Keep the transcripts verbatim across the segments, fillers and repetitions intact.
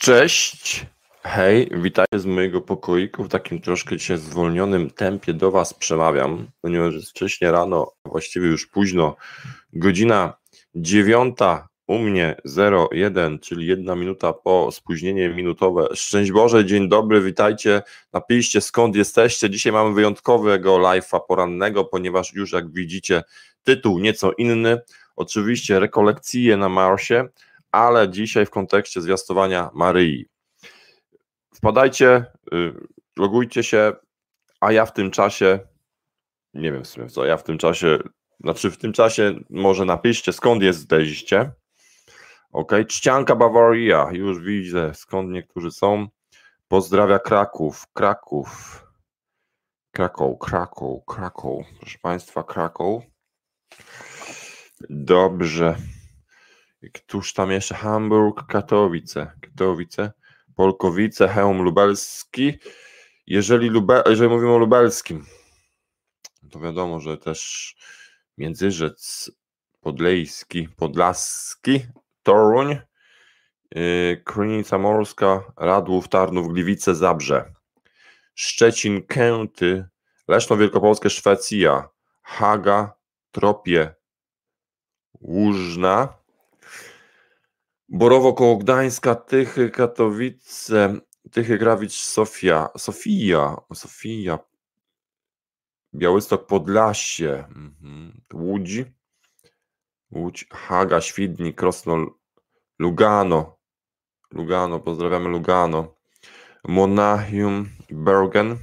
Cześć, hej, witajcie z mojego pokoiku. W takim troszkę dzisiaj zwolnionym tempie do Was przemawiam, ponieważ jest wcześnie rano, a właściwie już późno, godzina dziewiąta, u mnie zero jeden, czyli jedna minuta po spóźnienie minutowe. Szczęść Boże, dzień dobry, witajcie, napiszcie skąd jesteście. Dzisiaj mamy wyjątkowego live'a porannego, ponieważ już jak widzicie tytuł nieco inny, oczywiście rekolekcje na Marsie, ale dzisiaj w kontekście zwiastowania Maryi. Wpadajcie, logujcie się, a ja w tym czasie, nie wiem w sumie co, ja w tym czasie, znaczy w tym czasie może napiszcie skąd jesteście. Ok, Czcianka Bawaria, już widzę skąd niektórzy są. Pozdrawia Kraków, Kraków, Kraków, Kraków, Kraków, proszę Państwa, Kraków. Dobrze. Któż tam jeszcze? Hamburg, Katowice, Katowice, Polkowice, Chełm Lubelski. Jeżeli, Lube, jeżeli mówimy o lubelskim, to wiadomo, że też Międzyrzec, Podlejski, Podlaski, Toruń, yy, Krynica Morska, Radłów, Tarnów, Gliwice, Zabrze, Szczecin, Kęty, Leszno Wielkopolskie, Szwecja, Haga, Tropie, Łużna, Borowo koło Gdańska, Tychy, Katowice, Tychy, Grawicz, Sofia, Sofia, Sofia, Białystok, Podlasie, mhm. Łódź, Łódź, Haga, Świdnik, Krosno, Lugano, Lugano, pozdrawiamy Lugano, Monachium, Bergen,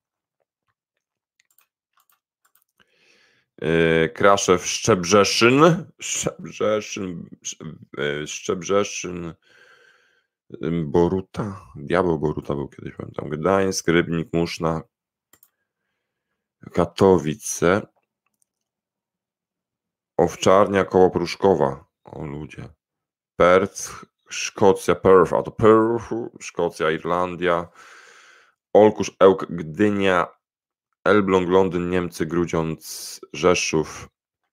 yy, Kraszew, Szczebrzeszyn, Szczebrzeszyn, Szczebrzeszyn, Boruta, diabeł Boruta był kiedyś, pamiętam, Gdańsk, Rybnik, Muszna, Katowice, Owczarnia koło Pruszkowa, o ludzie, Perth, Szkocja, Perth, a to Perth, Szkocja, Irlandia, Olkusz, Ełk, Gdynia, Elbląg, Londyn, Niemcy, Grudziądz, Rzeszów,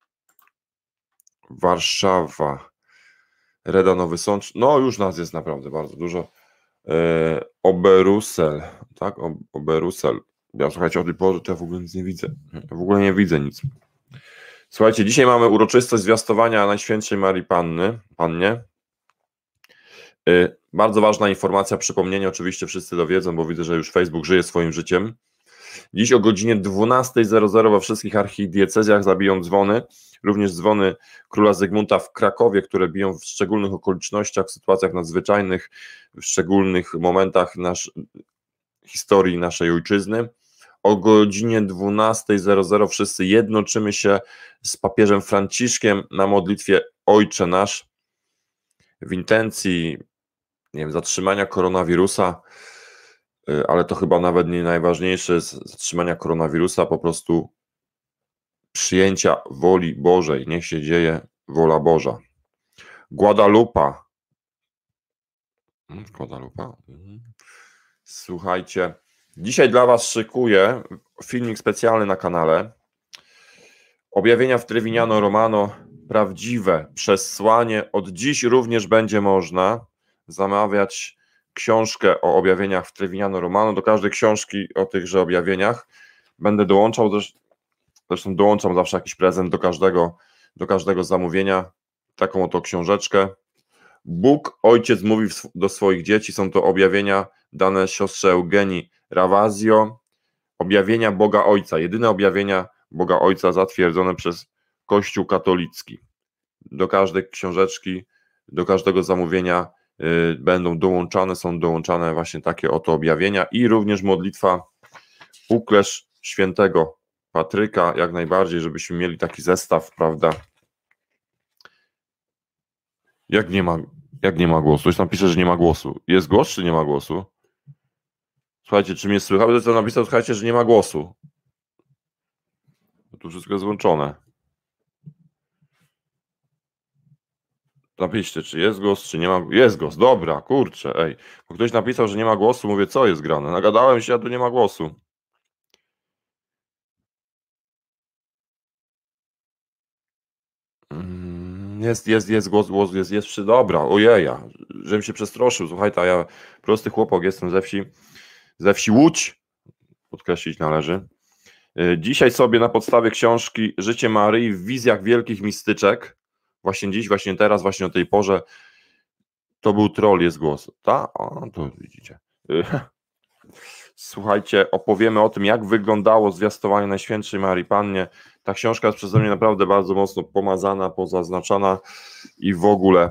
Warszawa, Reda, Nowy Sącz, no już nas jest naprawdę bardzo dużo, e, Oberusel, tak, Oberusel, ja słuchajcie, o tej porze to ja w ogóle nic nie widzę, ja w ogóle nie widzę nic. Słuchajcie, dzisiaj mamy uroczystość zwiastowania Najświętszej Marii Panny, Pannie. Yy, bardzo ważna informacja, przypomnienie, oczywiście wszyscy to wiedzą, bo widzę, że już Facebook żyje swoim życiem. Dziś o godzinie dwunasta zero zero we wszystkich archidiecezjach zabiją dzwony, również dzwony króla Zygmunta w Krakowie, które biją w szczególnych okolicznościach, w sytuacjach nadzwyczajnych, w szczególnych momentach nasz, historii naszej ojczyzny. O godzinie dwunasta zero zero wszyscy jednoczymy się z papieżem Franciszkiem na modlitwie Ojcze Nasz w intencji, nie wiem, zatrzymania koronawirusa, ale to chyba nawet nie najważniejsze z zatrzymania koronawirusa, po prostu przyjęcia woli Bożej. Niech się dzieje wola Boża. Guadalupa. Guadalupa. Słuchajcie, dzisiaj dla Was szykuję filmik specjalny na kanale. Objawienia w Trevignano Romano, prawdziwe przesłanie. Od dziś również będzie można zamawiać książkę o objawieniach w Trevignano Romano. Do każdej książki o tychże objawieniach będę dołączał, zresztą dołączam zawsze jakiś prezent do każdego, do każdego zamówienia, taką oto książeczkę. Bóg, Ojciec mówi do swoich dzieci, są to objawienia dane siostrze Eugenii Ravasio, objawienia Boga Ojca, jedyne objawienia Boga Ojca zatwierdzone przez Kościół katolicki. Do każdej książeczki, do każdego zamówienia y, będą dołączane, są dołączane właśnie takie oto objawienia i również modlitwa Uklesz świętego Patryka, jak najbardziej, żebyśmy mieli taki zestaw, prawda? Jak nie ma, jak nie ma głosu? Ktoś tam pisze, że nie ma głosu. Jest głos, czy nie ma głosu? Słuchajcie, czy mnie słychać? Ktoś tam napisał, słuchajcie, że nie ma głosu. Tu wszystko jest włączone. Napiszcie, czy jest głos, czy nie ma. Jest głos, dobra, kurczę, ej. Bo ktoś napisał, że nie ma głosu, mówię, co jest grane? Nagadałem się, a tu nie ma głosu. Jest, jest, jest głos, głos, jest, jest przy. Dobra, ojeja. żebym się przestroszył. Słuchaj, to ja prosty chłopak jestem ze wsi, ze wsi Łódź, podkreślić należy. Dzisiaj sobie na podstawie książki Życie Maryi w wizjach wielkich mistyczek, właśnie dziś, właśnie teraz, właśnie o tej porze, to był troll, jest głos. Ta? O, to widzicie. Słuchajcie, opowiemy o tym, jak wyglądało zwiastowanie Najświętszej Marii Pannie. Ta książka jest przeze mnie naprawdę bardzo mocno pomazana, pozaznaczana i w ogóle.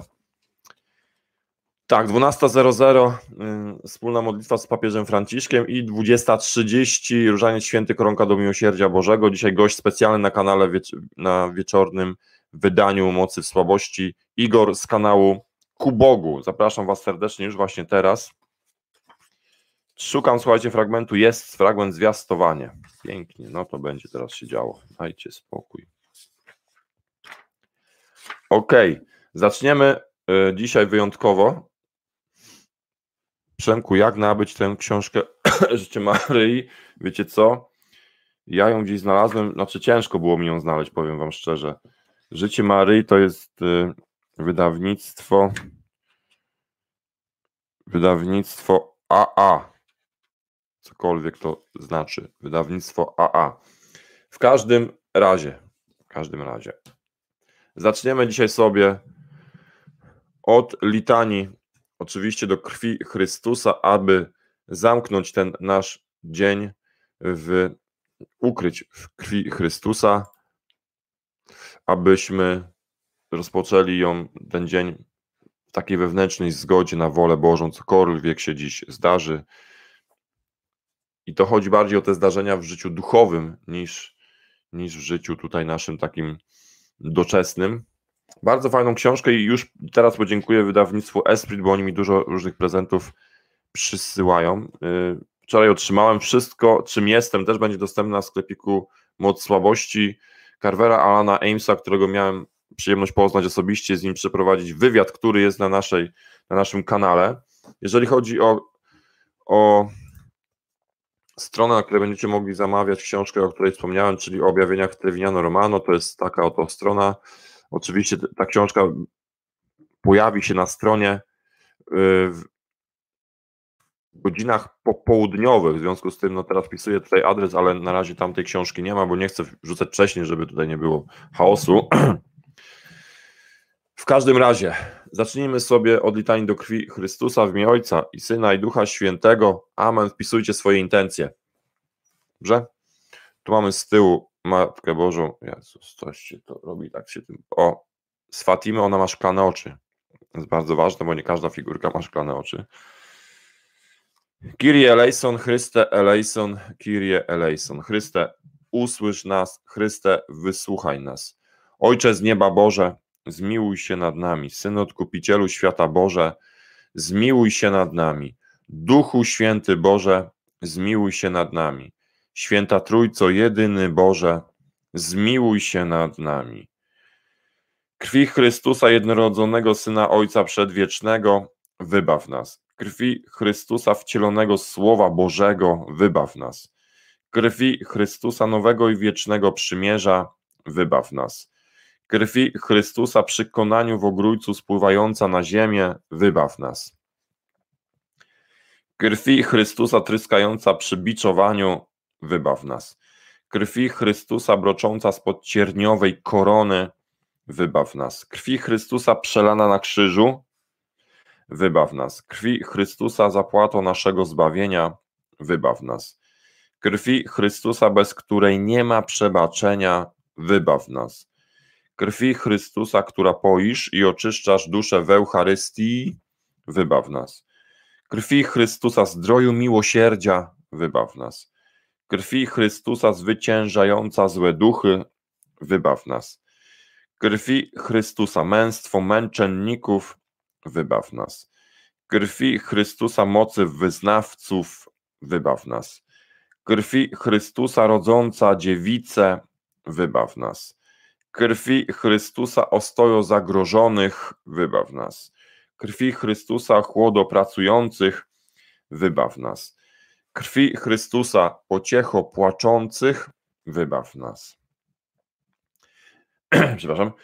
Tak, dwunasta zero zero, yy, wspólna modlitwa z papieżem Franciszkiem i dwudziesta trzydzieści, Różaniec Święty Koronka do Miłosierdzia Bożego. Dzisiaj gość specjalny na kanale wiecz- na wieczornym wydaniu Mocy w Słabości, Igor z kanału Ku Bogu. Zapraszam Was serdecznie już właśnie teraz. Szukam, słuchajcie, fragmentu, jest fragment zwiastowanie. Pięknie, no to będzie teraz się działo. Dajcie spokój. Okej, okay. Zaczniemy y, dzisiaj wyjątkowo. Przemku, jak nabyć tę książkę Życie Maryi? Wiecie co? Ja ją gdzieś znalazłem, znaczy ciężko było mi ją znaleźć, powiem Wam szczerze. Życie Maryi to jest y, wydawnictwo wydawnictwo A A. Cokolwiek to znaczy. Wydawnictwo A A. W każdym razie, w każdym razie. Zaczniemy dzisiaj sobie od litanii, oczywiście do krwi Chrystusa, aby zamknąć ten nasz dzień, w, ukryć w krwi Chrystusa, abyśmy rozpoczęli ją, ten dzień w takiej wewnętrznej zgodzie na wolę Bożą, cokolwiek się dziś zdarzy. I to chodzi bardziej o te zdarzenia w życiu duchowym niż, niż w życiu tutaj naszym takim doczesnym. Bardzo fajną książkę i już teraz podziękuję wydawnictwu Esprit, bo oni mi dużo różnych prezentów przysyłają. Wczoraj otrzymałem wszystko, czym jestem, też będzie dostępne na sklepiku Moc Słabości Carvera Alana Amesa, którego miałem przyjemność poznać osobiście, z nim przeprowadzić wywiad, który jest na, naszej, na naszym kanale. Jeżeli chodzi o, o stronę, na której będziecie mogli zamawiać książkę, o której wspomniałem, czyli o objawieniach Trevignano Romano, to jest taka oto strona. Oczywiście ta książka pojawi się na stronie w godzinach popołudniowych, w związku z tym no teraz wpisuję tutaj adres, ale na razie tamtej książki nie ma, bo nie chcę wrzucać wcześniej, żeby tutaj nie było chaosu. W każdym razie zacznijmy sobie od litanii do krwi Chrystusa w imię Ojca i Syna i Ducha Świętego. Amen. Wpisujcie swoje intencje. Dobrze? Tu mamy z tyłu Matkę Bożą. Jezus, coś się to robi, tak się tym... O, z Fatimy ona ma szklane oczy. To jest bardzo ważne, bo nie każda figurka ma szklane oczy. Kyrie eleison, Chryste eleison, Kyrie eleison. Chryste, usłysz nas, Chryste, wysłuchaj nas. Ojcze z nieba Boże, zmiłuj się nad nami. Synu Odkupicielu świata Boże, zmiłuj się nad nami. Duchu Święty Boże, zmiłuj się nad nami. Święta Trójco, jedyny Boże, zmiłuj się nad nami. Krwi Chrystusa, jednorodzonego Syna Ojca Przedwiecznego, wybaw nas. Krwi Chrystusa, wcielonego Słowa Bożego, wybaw nas. Krwi Chrystusa, nowego i wiecznego przymierza, wybaw nas. Krwi Chrystusa, przy konaniu w ogrójcu spływająca na ziemię, wybaw nas. Krwi Chrystusa, tryskająca przy biczowaniu, wybaw nas. Krwi Chrystusa, brocząca spod cierniowej korony, wybaw nas. Krwi Chrystusa, przelana na krzyżu, wybaw nas. Krwi Chrystusa, zapłatą naszego zbawienia, wybaw nas. Krwi Chrystusa, bez której nie ma przebaczenia, wybaw nas. Krwi Chrystusa, która poisz i oczyszczasz duszę w Eucharystii, wybaw nas. Krwi Chrystusa, zdroju miłosierdzia, wybaw nas. Krwi Chrystusa, zwyciężająca złe duchy, wybaw nas. Krwi Chrystusa, męstwo męczenników, wybaw nas. Krwi Chrystusa, mocy wyznawców, wybaw nas. Krwi Chrystusa, rodząca dziewicę, wybaw nas. Krwi Chrystusa, ostojo zagrożonych, wybaw nas. Krwi Chrystusa, chłodo pracujących, wybaw nas. Krwi Chrystusa, pociecho płaczących, wybaw nas. Przepraszam.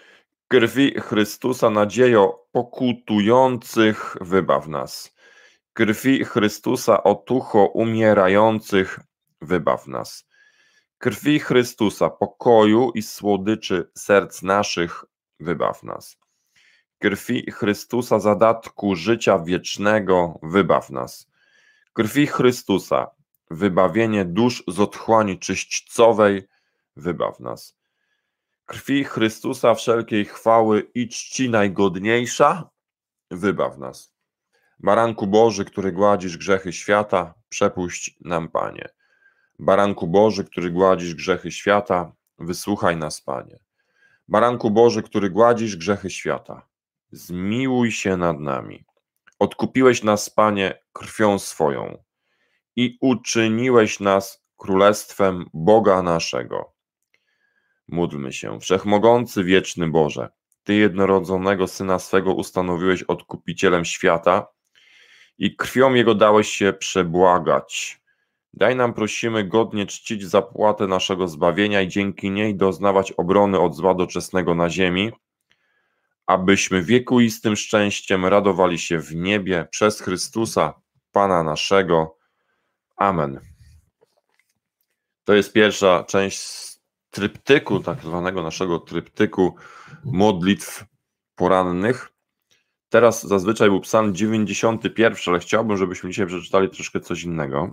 Krwi Chrystusa, nadziejo pokutujących, wybaw nas. Krwi Chrystusa, otucho umierających, wybaw nas. Krwi Chrystusa, pokoju i słodyczy serc naszych, wybaw nas. Krwi Chrystusa, zadatku życia wiecznego, wybaw nas. Krwi Chrystusa, wybawienie dusz z otchłani czyśćcowej, wybaw nas. Krwi Chrystusa, wszelkiej chwały i czci najgodniejsza, wybaw nas. Baranku Boży, który gładzisz grzechy świata, przepuść nam, Panie. Baranku Boży, który gładzisz grzechy świata, wysłuchaj nas, Panie. Baranku Boży, który gładzisz grzechy świata, zmiłuj się nad nami. Odkupiłeś nas, Panie, krwią swoją i uczyniłeś nas królestwem Boga naszego. Módlmy się. Wszechmogący, wieczny Boże, Ty jednorodzonego Syna swego ustanowiłeś odkupicielem świata i krwią Jego dałeś się przebłagać. Daj nam, prosimy, godnie czcić zapłatę naszego zbawienia i dzięki niej doznawać obrony od zła doczesnego na ziemi, abyśmy wiekuistym szczęściem radowali się w niebie przez Chrystusa, Pana naszego. Amen. To jest pierwsza część tryptyku, tak zwanego naszego tryptyku modlitw porannych. Teraz zazwyczaj był psalm dziewięćdziesiąty pierwszy, ale chciałbym, żebyśmy dzisiaj przeczytali troszkę coś innego.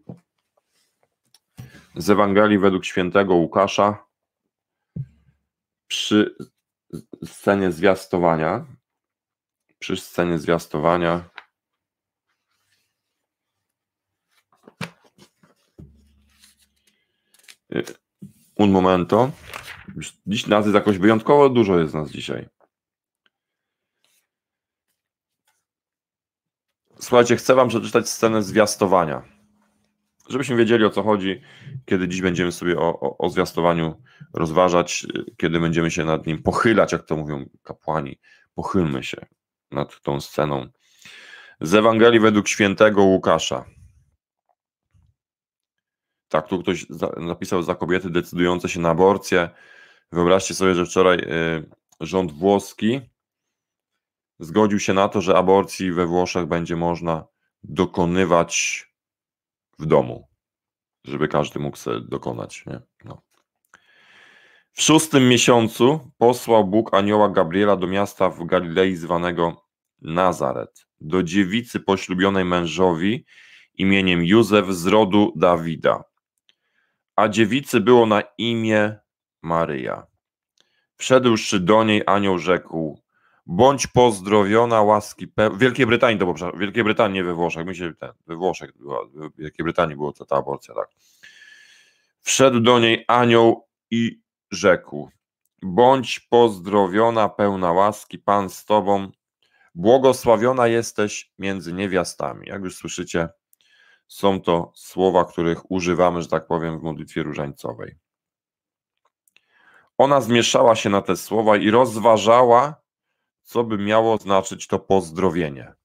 Z Ewangelii według świętego Łukasza przy scenie zwiastowania. Przy scenie zwiastowania. Un momento. Dziś nas jest jakoś wyjątkowo dużo, jest nas dzisiaj. Słuchajcie, chcę wam przeczytać scenę zwiastowania, żebyśmy wiedzieli, o co chodzi, kiedy dziś będziemy sobie o, o, o zwiastowaniu rozważać, kiedy będziemy się nad nim pochylać, jak to mówią kapłani. Pochylmy się nad tą sceną. Z Ewangelii według świętego Łukasza. Tak, tu ktoś za, napisał za kobiety decydujące się na aborcję. Wyobraźcie sobie, że wczoraj y, rząd włoski zgodził się na to, że aborcji we Włoszech będzie można dokonywać w domu, żeby każdy mógł sobie dokonać. Nie? No. W szóstym miesiącu posłał Bóg anioła Gabriela do miasta w Galilei zwanego Nazaret, do dziewicy poślubionej mężowi imieniem Józef z rodu Dawida. A dziewicy było na imię Maryja. Wszedłszy do niej, anioł rzekł: bądź pozdrowiona, łaski pełna. W Wielkiej Brytanii to było, w Wielkiej Brytanii, nie we Włoszech. My się, ten, we Włoszech była, w Wielkiej Brytanii była ta, ta aborcja, tak. Wszedł do niej anioł i rzekł: bądź pozdrowiona, pełna łaski, Pan z tobą, błogosławiona jesteś między niewiastami. Jak już słyszycie, są to słowa, których używamy, że tak powiem, w modlitwie różańcowej. Ona zmieszała się na te słowa i rozważała, co by miało znaczyć to pozdrowienie.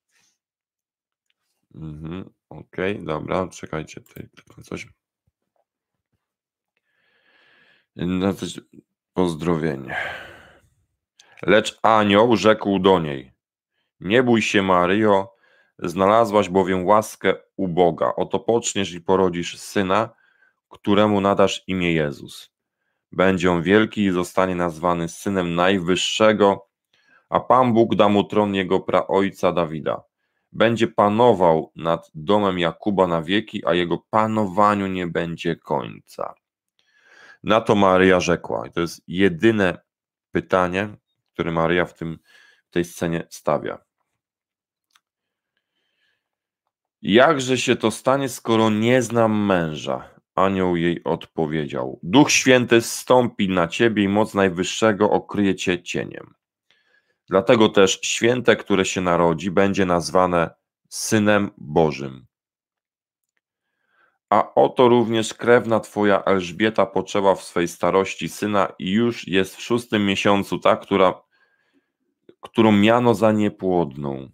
Mhm, okej, okay, dobra, czekajcie, tutaj coś. Pozdrowienie. Lecz anioł rzekł do niej: nie bój się, Maryjo, znalazłaś bowiem łaskę u Boga. Oto poczniesz i porodzisz syna, któremu nadasz imię Jezus. Będzie on wielki i zostanie nazwany Synem Najwyższego, a Pan Bóg da mu tron jego praojca Dawida. Będzie panował nad domem Jakuba na wieki, a jego panowaniu nie będzie końca. Na to Maryja rzekła, i to jest jedyne pytanie, które Maryja w, tym, w tej scenie stawia. Jakże się to stanie, skoro nie znam męża? Anioł jej odpowiedział: Duch Święty zstąpi na ciebie i moc Najwyższego okryje cię cieniem. Dlatego też święte, które się narodzi, będzie nazwane Synem Bożym. A oto również krewna twoja Elżbieta poczęła w swej starości syna i już jest w szóstym miesiącu ta, która, którą miano za niepłodną.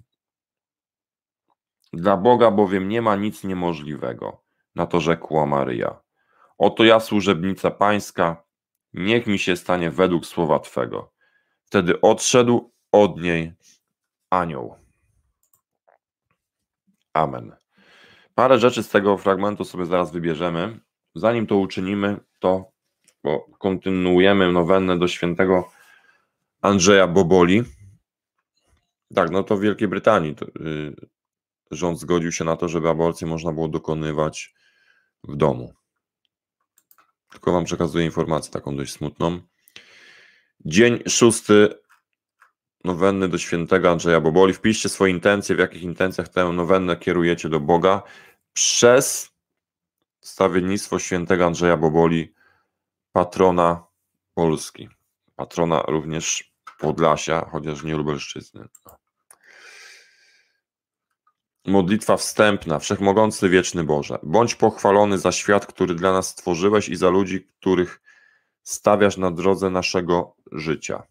Dla Boga bowiem nie ma nic niemożliwego. Na to rzekła Maryja: oto ja, służebnica pańska, niech mi się stanie według słowa twego. Wtedy odszedł od niej anioł. Amen. Parę rzeczy z tego fragmentu sobie zaraz wybierzemy. Zanim to uczynimy, to bo kontynuujemy nowennę do świętego Andrzeja Boboli. Tak, no to w Wielkiej Brytanii to, yy, rząd zgodził się na to, żeby aborcję można było dokonywać w domu. Tylko wam przekazuję informację taką dość smutną. Dzień szósty nowenny do świętego Andrzeja Boboli. Wpiszcie swoje intencje, w jakich intencjach tę nowennę kierujecie do Boga przez stawiennictwo świętego Andrzeja Boboli, patrona Polski. Patrona również Podlasia, chociaż nie Lubelszczyzny. Modlitwa wstępna. Wszechmogący, wieczny Boże, bądź pochwalony za świat, który dla nas stworzyłeś i za ludzi, których stawiasz na drodze naszego życia.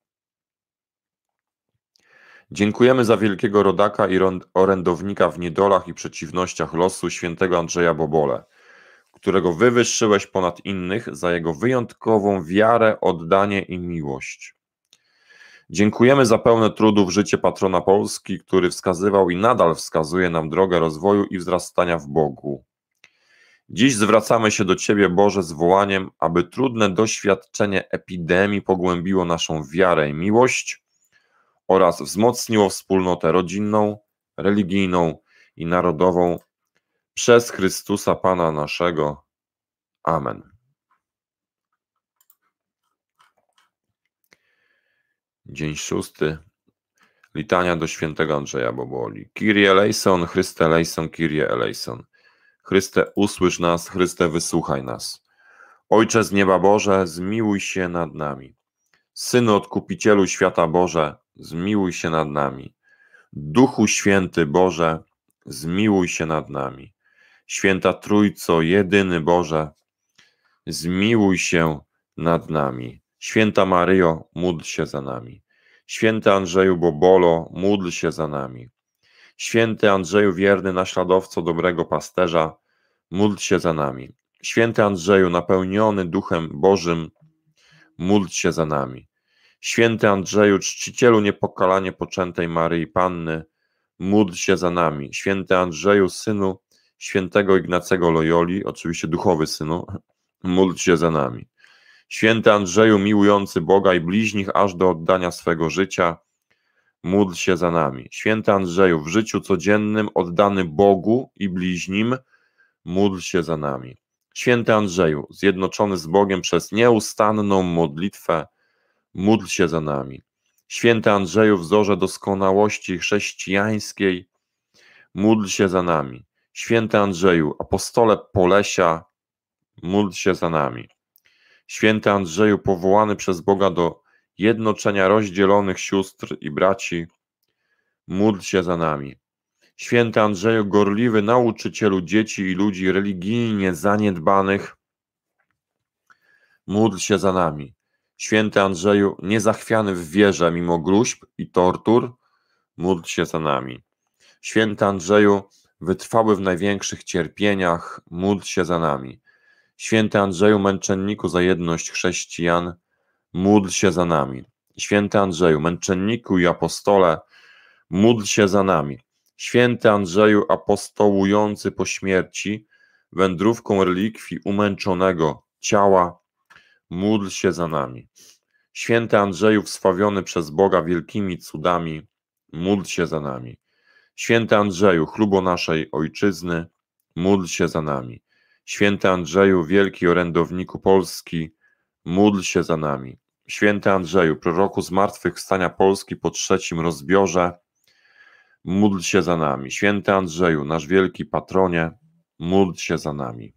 Dziękujemy za wielkiego rodaka i orędownika w niedolach i przeciwnościach losu, świętego Andrzeja Bobole, którego wywyższyłeś ponad innych za jego wyjątkową wiarę, oddanie i miłość. Dziękujemy za pełne trudów życie patrona Polski, który wskazywał i nadal wskazuje nam drogę rozwoju i wzrastania w Bogu. Dziś zwracamy się do Ciebie, Boże, z wołaniem, aby trudne doświadczenie epidemii pogłębiło naszą wiarę i miłość oraz wzmocniło wspólnotę rodzinną, religijną i narodową przez Chrystusa Pana naszego. Amen. Dzień szósty. Litania do świętego Andrzeja Boboli. Kyrie eleison, Chryste eleison, Kyrie eleison. Chryste, usłysz nas, Chryste, wysłuchaj nas. Ojcze z nieba Boże, zmiłuj się nad nami. Synu Odkupicielu świata Boże, zmiłuj się nad nami. Duchu Święty Boże, zmiłuj się nad nami. Święta Trójco, jedyny Boże, zmiłuj się nad nami. Święta Maryjo, módl się za nami. Święty Andrzeju Bobolo, módl się za nami. Święty Andrzeju, wierny naśladowco dobrego pasterza, módl się za nami. Święty Andrzeju, napełniony Duchem Bożym, módl się za nami. Święty Andrzeju, czcicielu niepokalanie poczętej Maryi Panny, módl się za nami. Święty Andrzeju, synu świętego Ignacego Loyoli, oczywiście duchowy synu, módl się za nami. Święty Andrzeju, miłujący Boga i bliźnich aż do oddania swego życia, módl się za nami. Święty Andrzeju, w życiu codziennym oddany Bogu i bliźnim, módl się za nami. Święty Andrzeju, zjednoczony z Bogiem przez nieustanną modlitwę, módl się za nami. Święty Andrzeju, wzorze doskonałości chrześcijańskiej, módl się za nami. Święty Andrzeju, apostole Polesia, módl się za nami. Święty Andrzeju, powołany przez Boga do jednoczenia rozdzielonych sióstr i braci, módl się za nami. Święty Andrzeju, gorliwy nauczycielu dzieci i ludzi religijnie zaniedbanych, módl się za nami. Święty Andrzeju, niezachwiany w wierze mimo gróźb i tortur, módl się za nami. Święty Andrzeju, wytrwały w największych cierpieniach, módl się za nami. Święty Andrzeju, męczenniku za jedność chrześcijan, módl się za nami. Święty Andrzeju, męczenniku i apostole, módl się za nami. Święty Andrzeju, apostołujący po śmierci, wędrówką relikwii umęczonego ciała, módl się za nami. Święty Andrzeju, wsławiony przez Boga wielkimi cudami, módl się za nami. Święty Andrzeju, chlubo naszej ojczyzny, módl się za nami. Święty Andrzeju, wielki orędowniku Polski, módl się za nami. Święty Andrzeju, proroku zmartwychwstania Polski po trzecim rozbiorze, módl się za nami. Święty Andrzeju, nasz wielki patronie, módl się za nami.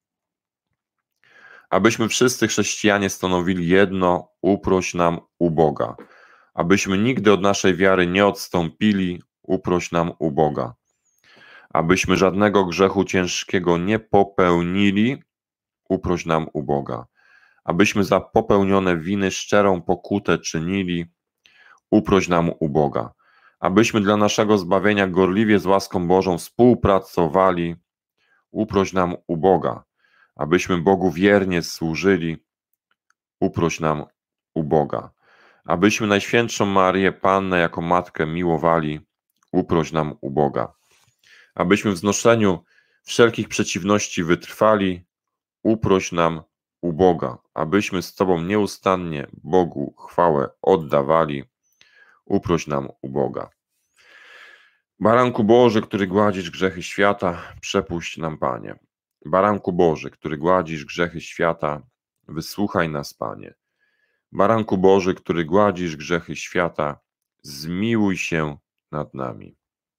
Abyśmy wszyscy chrześcijanie stanowili jedno, uproś nam u Boga. Abyśmy nigdy od naszej wiary nie odstąpili, uproś nam u Boga. Abyśmy żadnego grzechu ciężkiego nie popełnili, uproś nam u Boga. Abyśmy za popełnione winy szczerą pokutę czynili, uproś nam u Boga. Abyśmy dla naszego zbawienia gorliwie z łaską Bożą współpracowali, uproś nam u Boga. Abyśmy Bogu wiernie służyli, uproś nam u Boga. Abyśmy Najświętszą Marię Pannę jako Matkę miłowali, uproś nam u Boga. Abyśmy w znoszeniu wszelkich przeciwności wytrwali, uproś nam u Boga. Abyśmy z Tobą nieustannie Bogu chwałę oddawali, uproś nam u Boga. Baranku Boży, który gładzisz grzechy świata, przepuść nam, Panie. Baranku Boży, który gładzisz grzechy świata, wysłuchaj nas, Panie. Baranku Boży, który gładzisz grzechy świata, zmiłuj się nad nami.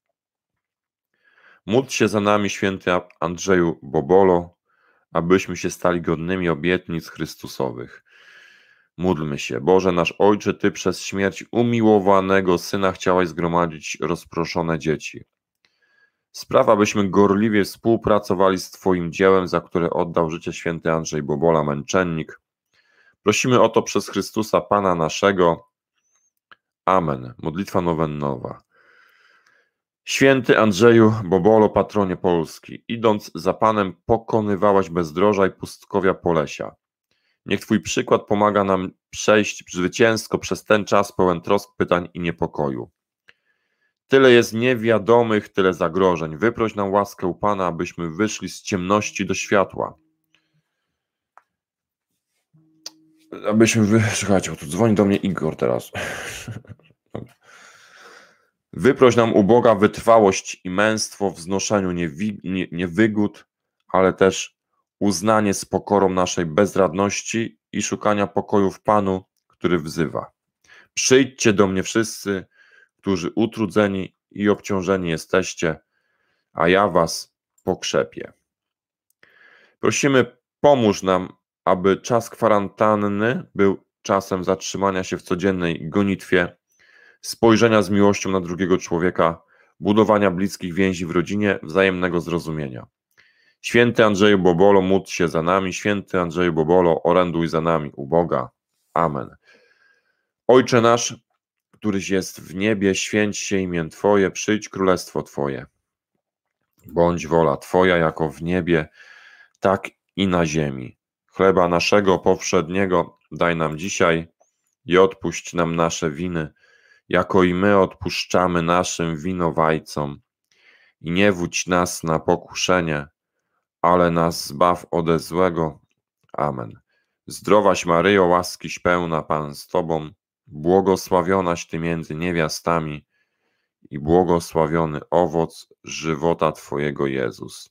Módl się za nami, święty Andrzeju Bobolo, abyśmy się stali godnymi obietnic Chrystusowych. Módlmy się. Boże nasz Ojcze, Ty przez śmierć umiłowanego Syna chciałeś zgromadzić rozproszone dzieci. Spraw, abyśmy gorliwie współpracowali z Twoim dziełem, za które oddał życie święty Andrzej Bobola, męczennik. Prosimy o to przez Chrystusa Pana naszego. Amen. Modlitwa nowennowa. Święty Andrzeju Bobolo, patronie Polski, idąc za Panem pokonywałaś bezdroża i pustkowia Polesia. Niech Twój przykład pomaga nam przejść zwycięsko przez ten czas pełen trosk, pytań i niepokoju. Tyle jest niewiadomych, tyle zagrożeń. Wyproś nam łaskę u Pana, abyśmy wyszli z ciemności do światła. Abyśmy wy... Słuchajcie, bo tu dzwoni do mnie Igor teraz. Wyproś nam u Boga wytrwałość i męstwo w znoszeniu niewi... nie... niewygód, ale też uznanie z pokorą naszej bezradności i szukania pokoju w Panu, który wzywa. Przyjdźcie do mnie wszyscy, którzy utrudzeni i obciążeni jesteście, a ja was pokrzepię. Prosimy, pomóż nam, aby czas kwarantanny był czasem zatrzymania się w codziennej gonitwie, spojrzenia z miłością na drugiego człowieka, budowania bliskich więzi w rodzinie, wzajemnego zrozumienia. Święty Andrzeju Bobolo, módl się za nami. Święty Andrzeju Bobolo, oręduj za nami u Boga. Amen. Ojcze nasz, któryś jest w niebie, święć się imię Twoje, przyjdź królestwo Twoje. Bądź wola Twoja jako w niebie, tak i na ziemi. Chleba naszego powszedniego daj nam dzisiaj i odpuść nam nasze winy, jako i my odpuszczamy naszym winowajcom. I nie wódź nas na pokuszenie, ale nas zbaw ode złego. Amen. Zdrowaś Maryjo, łaskiś pełna, Pan z Tobą, błogosławionaś Ty między niewiastami i błogosławiony owoc żywota Twojego, Jezus.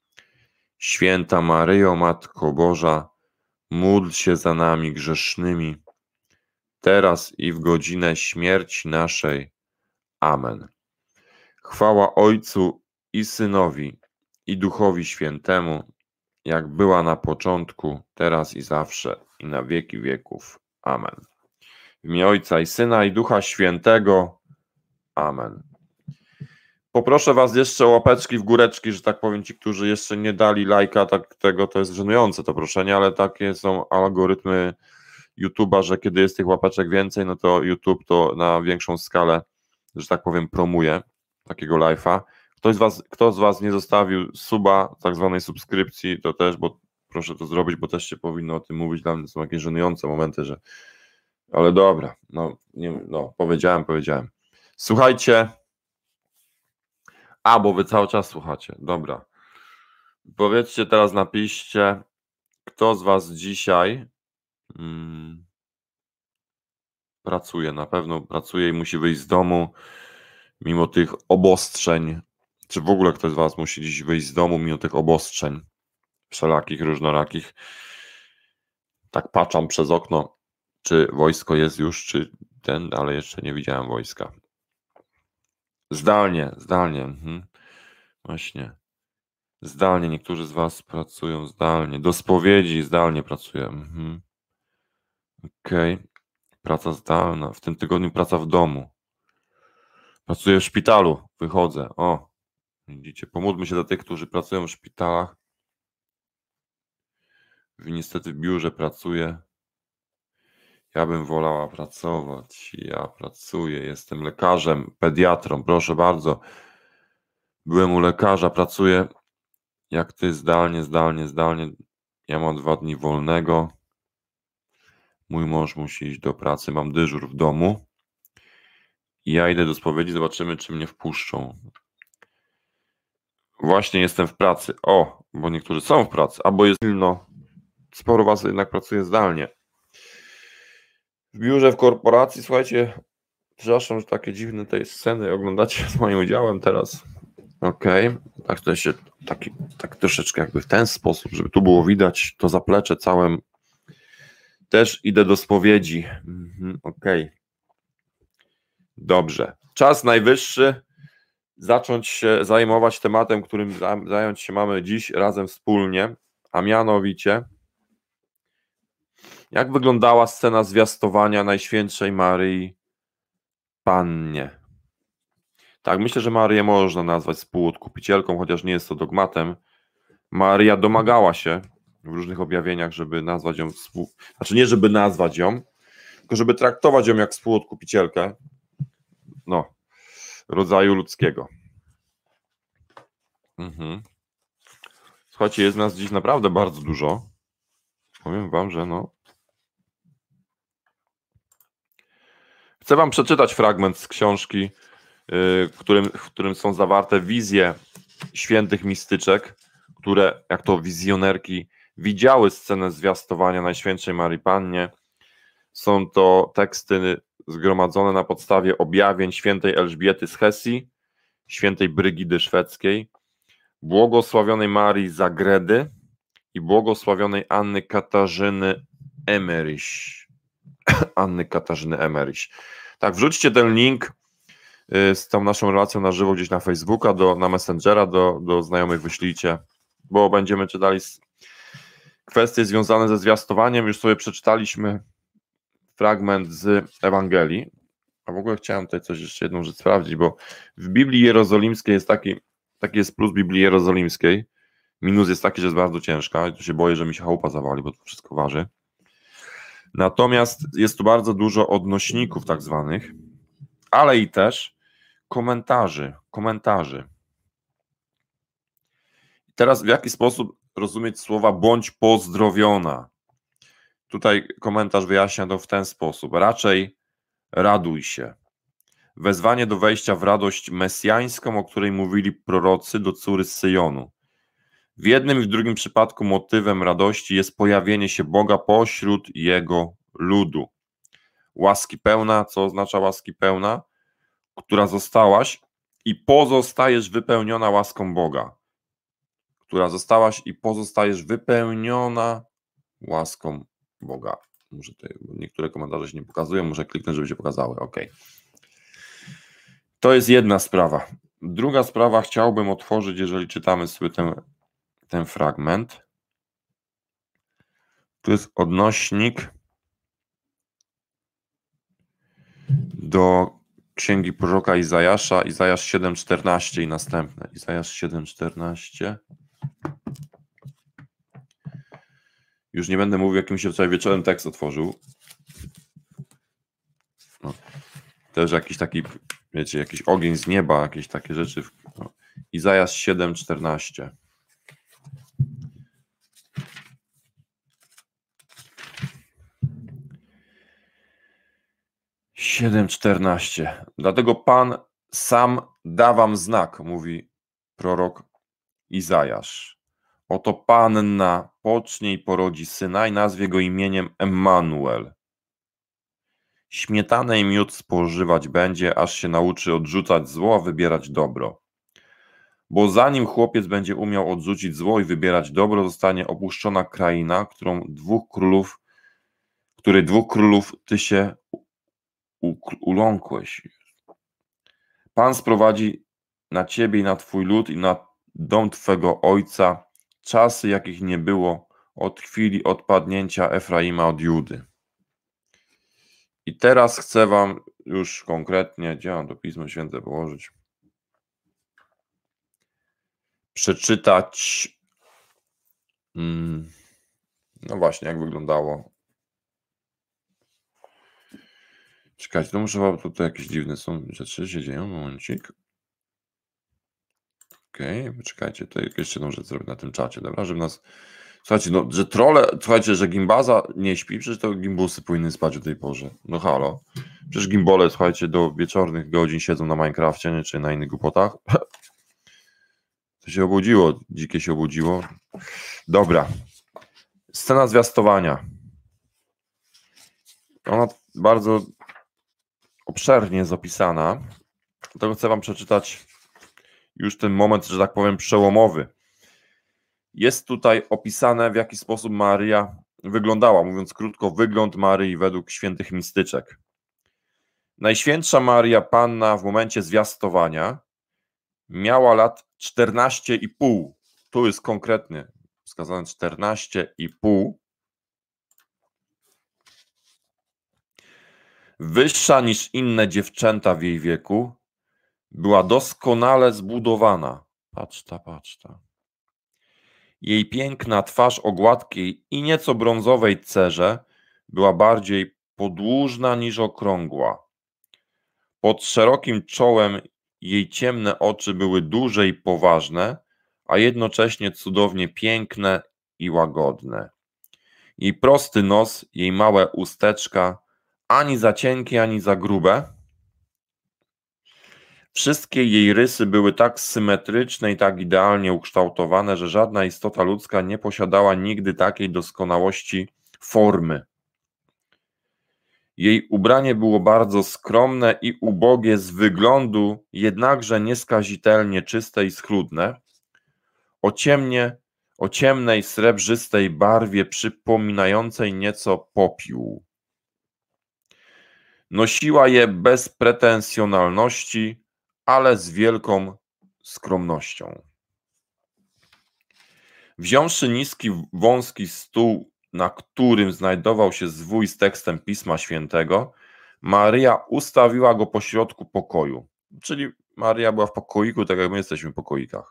Święta Maryjo, Matko Boża, módl się za nami grzesznymi, teraz i w godzinę śmierci naszej. Amen. Chwała Ojcu i Synowi, i Duchowi Świętemu, jak była na początku, teraz i zawsze, i na wieki wieków. Amen. W imię Ojca i Syna, i Ducha Świętego. Amen. Poproszę Was jeszcze o łapeczki w góreczki, że tak powiem, ci, którzy jeszcze nie dali lajka, tak tego to jest żenujące to proszenie, ale takie są algorytmy YouTube'a, że kiedy jest tych łapeczek więcej, no to YouTube to na większą skalę, że tak powiem, promuje takiego live'a. Ktoś z was, kto z Was nie zostawił suba, tak zwanej subskrypcji, to też, bo proszę to zrobić, bo też się powinno o tym mówić. Dla mnie są jakieś żenujące momenty, że ale dobra, no, nie, no powiedziałem, powiedziałem. Słuchajcie, a, bo Wy cały czas słuchacie, dobra. Powiedzcie teraz, napiszcie, kto z Was dzisiaj hmm, pracuje, na pewno pracuje i musi wyjść z domu, mimo tych obostrzeń, czy w ogóle ktoś z Was musi dziś wyjść z domu, mimo tych obostrzeń wszelakich, różnorakich. Tak patrzam przez okno, czy wojsko jest już, czy ten, ale jeszcze nie widziałem wojska. Zdalnie, zdalnie, mhm. Właśnie. Zdalnie, niektórzy z Was pracują zdalnie. Do spowiedzi zdalnie pracuję. Mhm. Okej. Okay. Praca zdalna. W tym tygodniu praca w domu. Pracuję w szpitalu. Wychodzę. O, widzicie. Pomódlmy się za tych, którzy pracują w szpitalach. Niestety w biurze pracuję. Ja bym wolała pracować. Ja pracuję. Jestem lekarzem, pediatrą. Proszę bardzo. Byłem u lekarza. Pracuję jak Ty zdalnie, zdalnie, zdalnie. Ja mam dwa dni wolnego. Mój mąż musi iść do pracy, mam dyżur w domu i ja idę do spowiedzi, zobaczymy, czy mnie wpuszczą. Właśnie jestem w pracy. O, bo niektórzy są w pracy, albo jest pilno. Sporo was jednak pracuje zdalnie. W biurze, w korporacji, słuchajcie, przepraszam, że takie dziwne tej sceny oglądacie z moim udziałem teraz. Okej, okay. Tak to się, taki, tak troszeczkę jakby w ten sposób, żeby tu było widać to zaplecze całym. Też idę do spowiedzi. Mhm, okej. Okay. Dobrze. Czas najwyższy zacząć się zajmować tematem, którym zająć się mamy dziś razem wspólnie, a mianowicie jak wyglądała scena zwiastowania Najświętszej Maryi Pannie. Tak, myślę, że Maryję można nazwać współodkupicielką, chociaż nie jest to dogmatem. Maryja domagała się w różnych objawieniach, żeby nazwać ją współ... Znaczy nie, żeby nazwać ją, tylko żeby traktować ją jak współodkupicielkę, no, rodzaju ludzkiego. Mhm. Słuchajcie, jest nas dziś naprawdę bardzo dużo. Powiem wam, że no... Chcę wam przeczytać fragment z książki, yy, w, którym, w którym są zawarte wizje świętych mistyczek, które, jak to wizjonerki, widziały scenę zwiastowania Najświętszej Maryi Pannie. Są to teksty zgromadzone na podstawie objawień świętej Elżbiety z Hesji, świętej Brygidy Szwedzkiej, błogosławionej Marii Zagredy i błogosławionej Anny Katarzyny Emmerich. Anny Katarzyny Emmerich. Tak, wrzućcie ten link z tą naszą relacją na żywo gdzieś na Facebooka, do, na Messengera, do, do znajomych wyślijcie, bo będziemy czytali kwestie związane ze zwiastowaniem. Już sobie przeczytaliśmy fragment z Ewangelii, a w ogóle chciałem tutaj coś jeszcze jedną rzecz sprawdzić, bo w Biblii Jerozolimskiej jest taki, taki jest plus Biblii Jerozolimskiej, minus jest taki, że jest bardzo ciężka i tu się boję, że mi się chałupa zawali, bo to wszystko waży. Natomiast jest tu bardzo dużo odnośników tak zwanych, ale i też komentarzy, komentarzy. Teraz w jaki sposób rozumieć słowa bądź pozdrowiona? Tutaj komentarz wyjaśnia to w ten sposób. Raczej raduj się. Wezwanie do wejścia w radość mesjańską, o której mówili prorocy do córy z Syjonu. W jednym i w drugim przypadku motywem radości jest pojawienie się Boga pośród Jego ludu. Łaski pełna, co oznacza łaski pełna? Która zostałaś i pozostajesz wypełniona łaską Boga. Która zostałaś i pozostajesz wypełniona łaską Boga. Może tutaj, niektóre komentarze się nie pokazują, muszę kliknąć, żeby się pokazały. Ok. To jest jedna sprawa. Druga sprawa, chciałbym otworzyć, jeżeli czytamy sobie ten, ten fragment. Tu jest odnośnik do księgi proroka Izajasza, Izajasz siedem czternaście i następne. Izajasz siedem czternaście. Już nie będę mówił, jakim się wczoraj wieczorem tekst otworzył. No. Też jakiś taki, wiecie, jakiś ogień z nieba, jakieś takie rzeczy. No. Izajasz siedem czternaście. siedem czternaście. Dlatego Pan sam da wam znak, mówi prorok Izajasz. Oto Panna pocznie i porodzi syna i nazwie go imieniem Emmanuel. Śmietanę i miód spożywać będzie, aż się nauczy odrzucać zło, a wybierać dobro. Bo zanim chłopiec będzie umiał odrzucić zło i wybierać dobro, zostanie opuszczona kraina, którą dwóch królów, której dwóch królów ty się uląkłeś. Pan sprowadzi na ciebie i na twój lud i na dom twego ojca czasy, jakich nie było od chwili odpadnięcia Efraima od Judy. I teraz chcę wam już konkretnie, gdzie mam to Pismo Święte położyć, przeczytać, hmm, no właśnie, jak wyglądało. Czekajcie, to muszę wam, tutaj jakieś dziwne są rzeczy się dzieją, momencik. Okej, okay, poczekajcie, to jeszcze jedną rzecz zrobię na tym czacie, dobra, żeby nas Słuchajcie, no, że trolle, słuchajcie, że gimbaza nie śpi, przecież to gimbusy powinny spać o tej porze. No halo. Przecież gimbole, słuchajcie, do wieczornych godzin siedzą na Minecrafcie, nie, czy na innych głupotach. To się obudziło, dzikie się obudziło. Dobra. Scena zwiastowania. Ona bardzo obszernie jest opisana. Dlatego chcę wam przeczytać już ten moment, że tak powiem, przełomowy. Jest tutaj opisane, w jaki sposób Maryja wyglądała. Mówiąc krótko, wygląd Maryi według świętych mistyczek. Najświętsza Maryja Panna w momencie zwiastowania miała lat czternaście i pół. Tu jest konkretnie wskazane czternaście i pół. Wyższa niż inne dziewczęta w jej wieku. Była doskonale zbudowana. Patrz ta, patrz ta. Jej piękna twarz o gładkiej i nieco brązowej cerze była bardziej podłużna niż okrągła. Pod szerokim czołem jej ciemne oczy były duże i poważne, a jednocześnie cudownie piękne i łagodne. Jej prosty nos, jej małe usteczka, ani za cienkie, ani za grube. Wszystkie jej rysy były tak symetryczne i tak idealnie ukształtowane, że żadna istota ludzka nie posiadała nigdy takiej doskonałości formy. Jej ubranie było bardzo skromne i ubogie z wyglądu, jednakże nieskazitelnie czyste i schludne, o, ciemnie, o ciemnej, srebrzystej barwie przypominającej nieco popiół. Nosiła je bez pretensjonalności, ale z wielką skromnością. Wziąwszy niski, wąski stół, na którym znajdował się zwój z tekstem Pisma Świętego, Maryja ustawiła go pośrodku pokoju. Czyli Maryja była w pokoiku, tak jak my jesteśmy w pokoikach.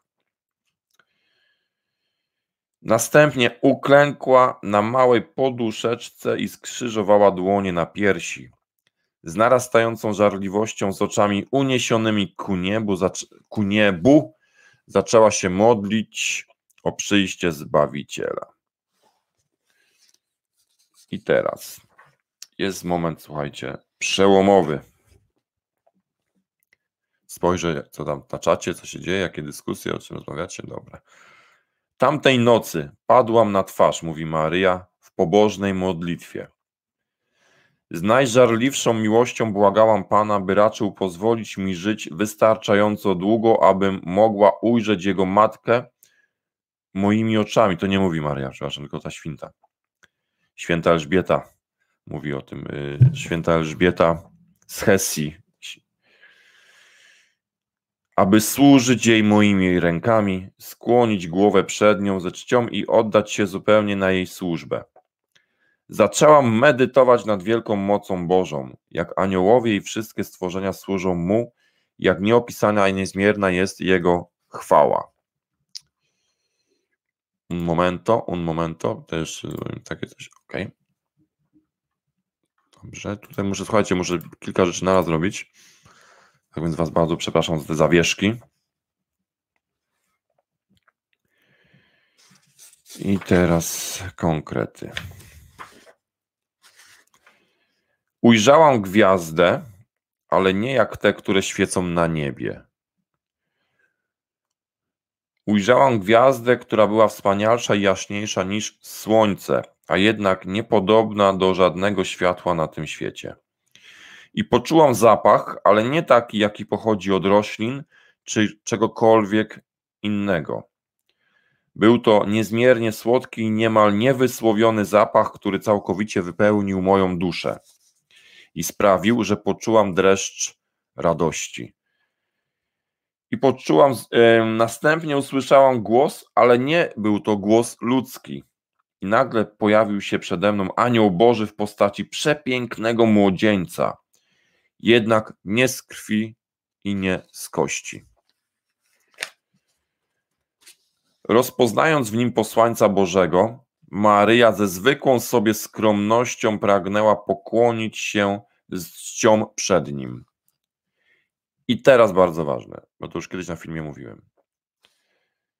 Następnie uklękła na małej poduszeczce i skrzyżowała dłonie na piersi. Z narastającą żarliwością, z oczami uniesionymi ku niebu, ku niebu zaczęła się modlić o przyjście Zbawiciela. I teraz jest moment, słuchajcie, przełomowy. Spojrzę, co tam na czacie, co się dzieje, jakie dyskusje, o czym rozmawiacie. Dobra. Tamtej nocy padłam na twarz, mówi Maryja, w pobożnej modlitwie. Z najżarliwszą miłością błagałam Pana, by raczył pozwolić mi żyć wystarczająco długo, abym mogła ujrzeć Jego matkę moimi oczami. To nie mówi Maryja, przepraszam, tylko ta święta. Święta Elżbieta mówi o tym. Święta Elżbieta z Hesji. Aby służyć jej moimi rękami, skłonić głowę przed nią ze czcią i oddać się zupełnie na jej służbę. Zaczęłam medytować nad wielką mocą Bożą, jak aniołowie i wszystkie stworzenia służą Mu, jak nieopisana i niezmierna jest Jego chwała. Un momento, un momento, też takie coś, ok. Dobrze, tutaj muszę, słuchajcie, muszę kilka rzeczy naraz zrobić, tak więc Was bardzo przepraszam za te zawieszki. I teraz konkrety. Ujrzałam gwiazdę, ale nie jak te, które świecą na niebie. Ujrzałam gwiazdę, która była wspanialsza i jaśniejsza niż słońce, a jednak niepodobna do żadnego światła na tym świecie. I poczułam zapach, ale nie taki, jaki pochodzi od roślin czy czegokolwiek innego. Był to niezmiernie słodki i niemal niewysłowiony zapach, który całkowicie wypełnił moją duszę i sprawił, że poczułam dreszcz radości. I poczułam, yy, następnie usłyszałam głos, ale nie był to głos ludzki. I nagle pojawił się przede mną anioł Boży w postaci przepięknego młodzieńca, jednak nie z krwi i nie z kości. Rozpoznając w nim posłańca Bożego, Maryja ze zwykłą sobie skromnością pragnęła pokłonić się z czcią przed nim. I teraz bardzo ważne, bo to już kiedyś na filmie mówiłem.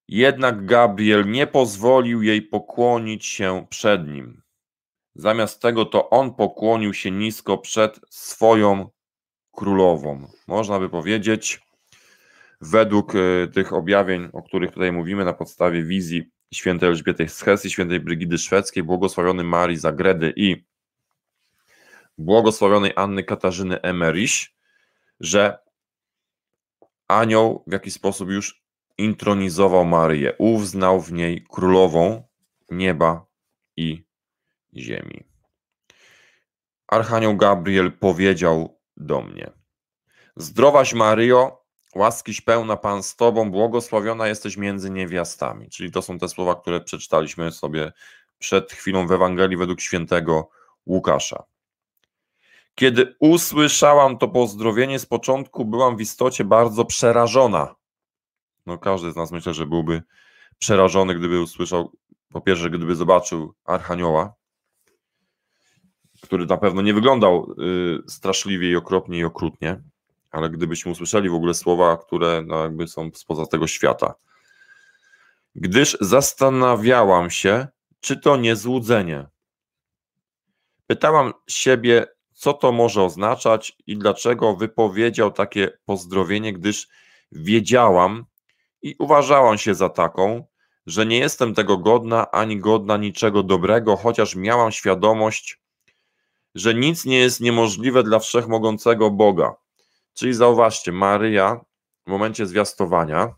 Jednak Gabriel nie pozwolił jej pokłonić się przed nim. Zamiast tego to on pokłonił się nisko przed swoją królową. Można by powiedzieć, według tych objawień, o których tutaj mówimy, na podstawie wizji świętej Elżbiety z Hesji, świętej Brygidy Szwedzkiej, błogosławionej Marii Zagredy i błogosławionej Anny Katarzyny Emmerich, że anioł w jakiś sposób już intronizował Maryję, uznał w niej królową nieba i ziemi. Archanioł Gabriel powiedział do mnie: zdrowaś Maryjo, łaskiś pełna Pan z Tobą, błogosławiona jesteś między niewiastami. Czyli to są te słowa, które przeczytaliśmy sobie przed chwilą w Ewangelii według świętego Łukasza. Kiedy usłyszałam to pozdrowienie, z początku byłam w istocie bardzo przerażona. No każdy z nas, myślę, że byłby przerażony, gdyby usłyszał, po pierwsze, gdyby zobaczył Archanioła, który na pewno nie wyglądał y, straszliwie i okropnie i okrutnie, ale gdybyśmy usłyszeli w ogóle słowa, które no, jakby są spoza tego świata. Gdyż zastanawiałam się, czy to nie złudzenie. Pytałam siebie, co to może oznaczać i dlaczego wypowiedział takie pozdrowienie, gdyż wiedziałam i uważałam się za taką, że nie jestem tego godna ani godna niczego dobrego, chociaż miałam świadomość, że nic nie jest niemożliwe dla wszechmogącego Boga. Czyli zauważcie, Maryja w momencie zwiastowania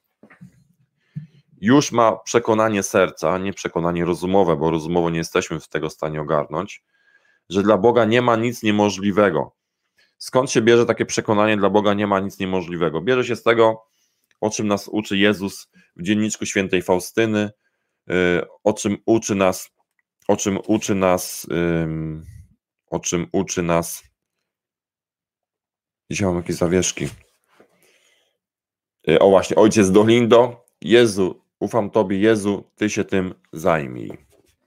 już ma przekonanie serca, nie przekonanie rozumowe, bo rozumowo nie jesteśmy w tego stanie ogarnąć, że dla Boga nie ma nic niemożliwego. Skąd się bierze takie przekonanie, dla Boga nie ma nic niemożliwego? Bierze się z tego, o czym nas uczy Jezus w dzienniczku świętej Faustyny, o czym uczy nas, o czym uczy nas, o czym uczy nas, dzisiaj mam jakieś zawieszki, o właśnie, ojciec Dolindo, Jezu, ufam Tobie, Jezu, Ty się tym zajmij.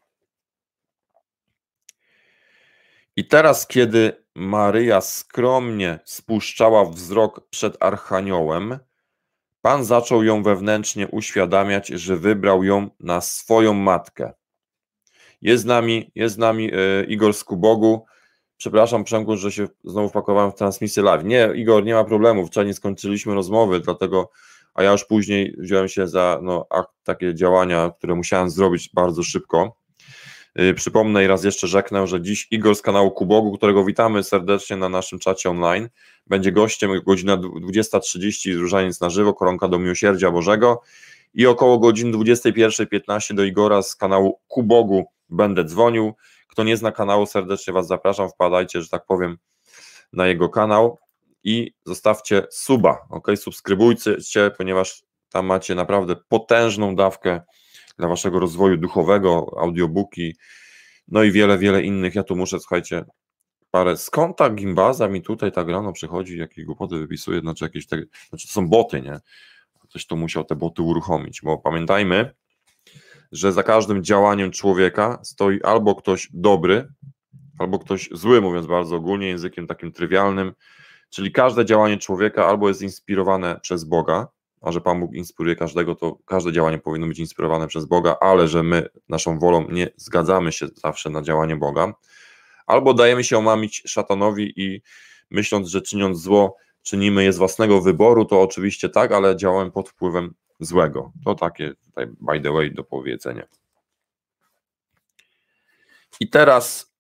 I teraz, kiedy Maryja skromnie spuszczała wzrok przed Archaniołem, Pan zaczął ją wewnętrznie uświadamiać, że wybrał ją na swoją matkę. Jest z nami, jest z nami e, Igor z Kubogu. Przepraszam, Przemku, że się znowu wpakowałem w transmisję live. Nie, Igor, nie ma problemu. Wczoraj nie skończyliśmy rozmowy, dlatego, a ja już później wziąłem się za no, akt, takie działania, które musiałem zrobić bardzo szybko. Yy, przypomnę i raz jeszcze rzeknę, że dziś Igor z kanału Kubogu, którego witamy serdecznie na naszym czacie online, będzie gościem, godzina dwudziesta trzydzieści, Różaniec na żywo, Koronka do Miłosierdzia Bożego, i około godziny dwudziestej pierwszej piętnaście do Igora z kanału Kubogu będę dzwonił. Kto nie zna kanału, serdecznie Was zapraszam, wpadajcie, że tak powiem, na jego kanał i zostawcie suba, ok? Subskrybujcie, ponieważ tam macie naprawdę potężną dawkę dla Waszego rozwoju duchowego, audiobooki, no i wiele, wiele innych. Ja tu muszę, słuchajcie, parę, skąd ta gimbaza mi tutaj tak rano przychodzi, jakieś głupoty wypisuje, znaczy jakieś te, znaczy to są boty, nie? Ktoś tu musiał te boty uruchomić, bo pamiętajmy, że za każdym działaniem człowieka stoi albo ktoś dobry, albo ktoś zły, mówiąc bardzo ogólnie, językiem takim trywialnym, czyli każde działanie człowieka albo jest inspirowane przez Boga, a że Pan Bóg inspiruje każdego, to każde działanie powinno być inspirowane przez Boga, ale że my naszą wolą nie zgadzamy się zawsze na działanie Boga, albo dajemy się omamić szatanowi i myśląc, że czyniąc zło, czynimy je z własnego wyboru, to oczywiście tak, ale działamy pod wpływem złego. To takie tutaj by the way do powiedzenia. I teraz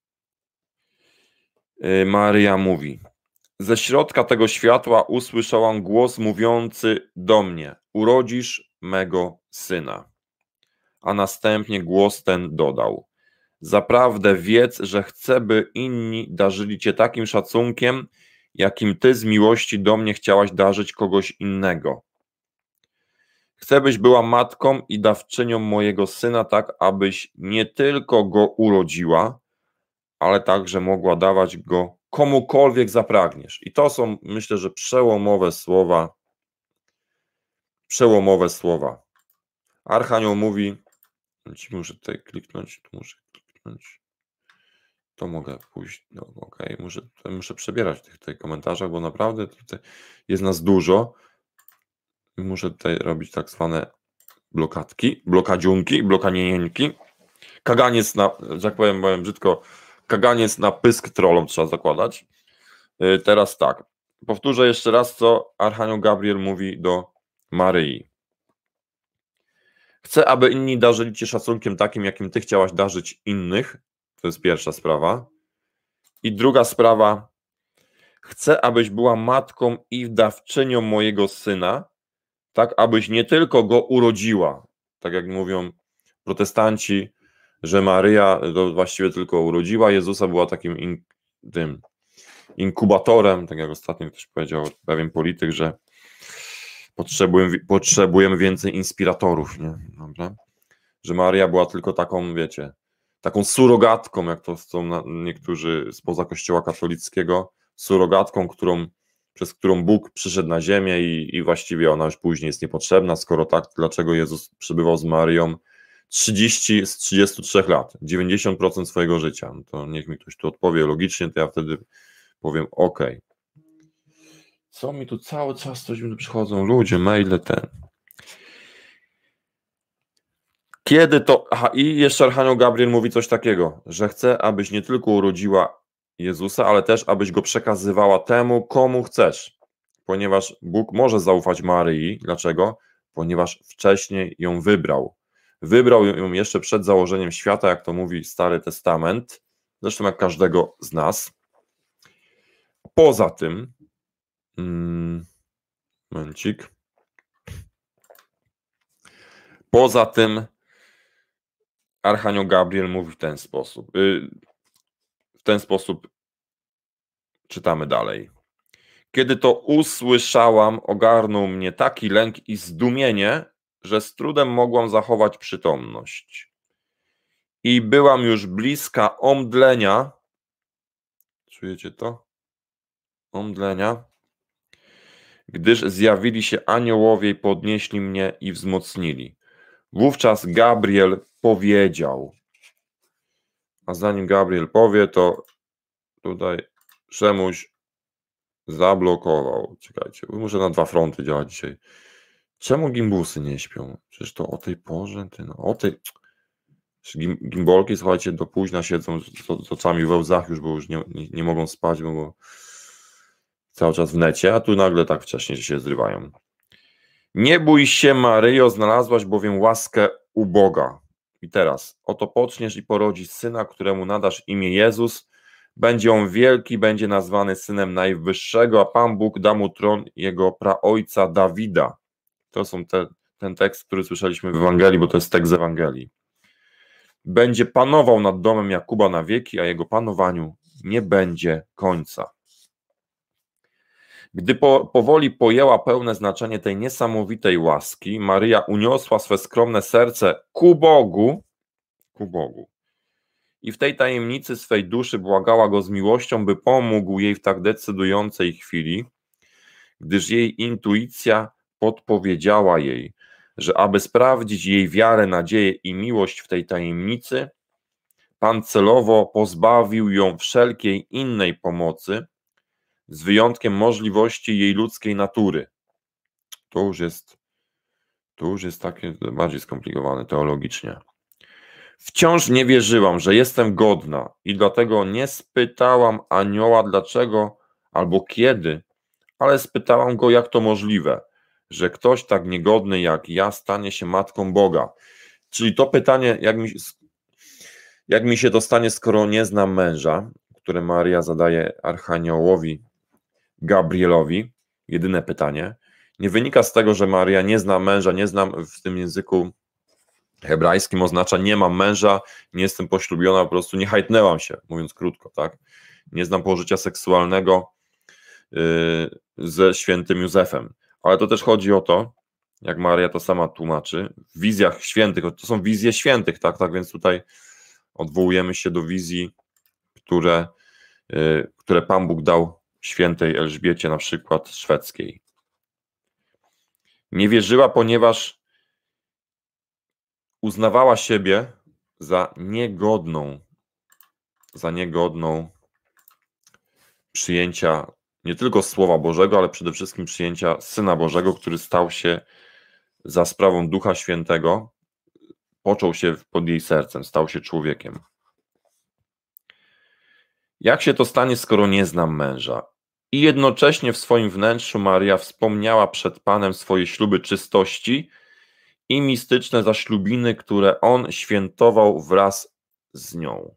Maryja mówi: ze środka tego światła usłyszałam głos mówiący do mnie: urodzisz mego syna. A następnie głos ten dodał: zaprawdę wiedz, że chcę, by inni darzyli Cię takim szacunkiem, jakim Ty z miłości do mnie chciałaś darzyć kogoś innego. Chcę, byś była matką i dawczynią mojego syna, tak abyś nie tylko go urodziła, ale także mogła dawać go komukolwiek zapragniesz. I to są, myślę, że przełomowe słowa, przełomowe słowa. Archanioł mówi, muszę tutaj kliknąć, tu muszę kliknąć, to mogę pójść, no okej, okay. muszę, muszę przebierać w tych tutaj komentarzach, bo naprawdę tutaj jest nas dużo i muszę tutaj robić tak zwane blokadki, blokadziunki, blokanieńki. Kaganiec na, że tak powiem, powiem brzydko, kaganiec na pysk trollom trzeba zakładać. Yy, teraz tak, powtórzę jeszcze raz, co Archanioł Gabriel mówi do Maryi. Chcę, aby inni darzyli Cię szacunkiem takim, jakim Ty chciałaś darzyć innych. To jest pierwsza sprawa. I druga sprawa, chcę, abyś była matką i wdawczynią mojego syna, tak abyś nie tylko go urodziła, tak jak mówią protestanci, że Maryja to właściwie tylko urodziła Jezusa, była takim in, tym inkubatorem, tak jak ostatnio ktoś powiedział, pewien polityk, że potrzebujemy, potrzebujemy więcej inspiratorów, nie? Dobra? Że Maryja była tylko taką, wiecie, taką surogatką, jak to są niektórzy spoza Kościoła katolickiego, surogatką, którą, przez którą Bóg przyszedł na ziemię i, i właściwie ona już później jest niepotrzebna. Skoro tak, dlaczego Jezus przebywał z Maryją trzydzieści z trzydziestu trzech lat, dziewięćdziesiąt procent swojego życia? No to niech mi ktoś tu odpowie logicznie, to ja wtedy powiem ok. Co mi tu cały czas coś mi tu przychodzą? Ludzie, maile ten. Kiedy to... Aha, i jeszcze Archanioł Gabriel mówi coś takiego, że chce, abyś nie tylko urodziła Jezusa, ale też abyś go przekazywała temu, komu chcesz. Ponieważ Bóg może zaufać Maryi. Dlaczego? Ponieważ wcześniej ją wybrał. Wybrał ją jeszcze przed założeniem świata, jak to mówi Stary Testament. Zresztą jak każdego z nas. Poza tym... Hmm, momencik. Poza tym Archanioł Gabriel mówi w ten sposób. W ten sposób czytamy dalej. Kiedy to usłyszałam, ogarnął mnie taki lęk i zdumienie, że z trudem mogłam zachować przytomność. I byłam już bliska omdlenia. Czujecie to? Omdlenia. Gdyż zjawili się aniołowie i podnieśli mnie i wzmocnili. Wówczas Gabriel powiedział, a zanim Gabriel powie, to tutaj Szemuś zablokował. Czekajcie, muszę na dwa fronty działać dzisiaj. Czemu gimbusy nie śpią? Przecież to o tej porze, ty no, o tej... Gimbolki, słuchajcie, do późna siedzą z, z oczami we łzach już, bo już nie, nie, nie mogą spać, bo, bo cały czas w necie, a tu nagle tak wcześnie się zrywają. Nie bój się, Maryjo, znalazłaś bowiem łaskę u Boga. I teraz, oto poczniesz i porodzi syna, któremu nadasz imię Jezus. Będzie on wielki, będzie nazwany Synem Najwyższego, a Pan Bóg da mu tron jego praojca Dawida. To są te, ten tekst, który słyszeliśmy w Ewangelii, bo to jest tekst z Ewangelii. Będzie panował nad domem Jakuba na wieki, a jego panowaniu nie będzie końca. Gdy po, powoli pojęła pełne znaczenie tej niesamowitej łaski, Maryja uniosła swe skromne serce ku Bogu, ku Bogu. I w tej tajemnicy swej duszy błagała go z miłością, by pomógł jej w tak decydującej chwili, gdyż jej intuicja podpowiedziała jej, że aby sprawdzić jej wiarę, nadzieję i miłość w tej tajemnicy, Pan celowo pozbawił ją wszelkiej innej pomocy, z wyjątkiem możliwości jej ludzkiej natury. To już jest, to już jest takie bardziej skomplikowane teologicznie. Wciąż nie wierzyłam, że jestem godna i dlatego nie spytałam anioła dlaczego albo kiedy, ale spytałam go, jak to możliwe, że ktoś tak niegodny jak ja stanie się matką Boga. Czyli to pytanie, jak mi, jak mi się to stanie, skoro nie znam męża, które Maria zadaje Archaniołowi Gabrielowi, jedyne pytanie, nie wynika z tego, że Maria nie zna męża, nie znam w tym języku hebrajskim, oznacza nie mam męża, nie jestem poślubiona, po prostu nie hajtnęłam się, mówiąc krótko, tak? Nie znam pożycia seksualnego yy, ze świętym Józefem, ale to też chodzi o to, jak Maria to sama tłumaczy, w wizjach świętych, to są wizje świętych, tak, tak, więc tutaj odwołujemy się do wizji, które, yy, które Pan Bóg dał świętej Elżbiecie, na przykład szwedzkiej. Nie wierzyła, ponieważ uznawała siebie za niegodną, za niegodną przyjęcia nie tylko Słowa Bożego, ale przede wszystkim przyjęcia Syna Bożego, który stał się za sprawą Ducha Świętego począł się pod jej sercem, stał się człowiekiem. Jak się to stanie, skoro nie znam męża? I jednocześnie w swoim wnętrzu Maryja wspomniała przed Panem swoje śluby czystości i mistyczne zaślubiny, które on świętował wraz z nią.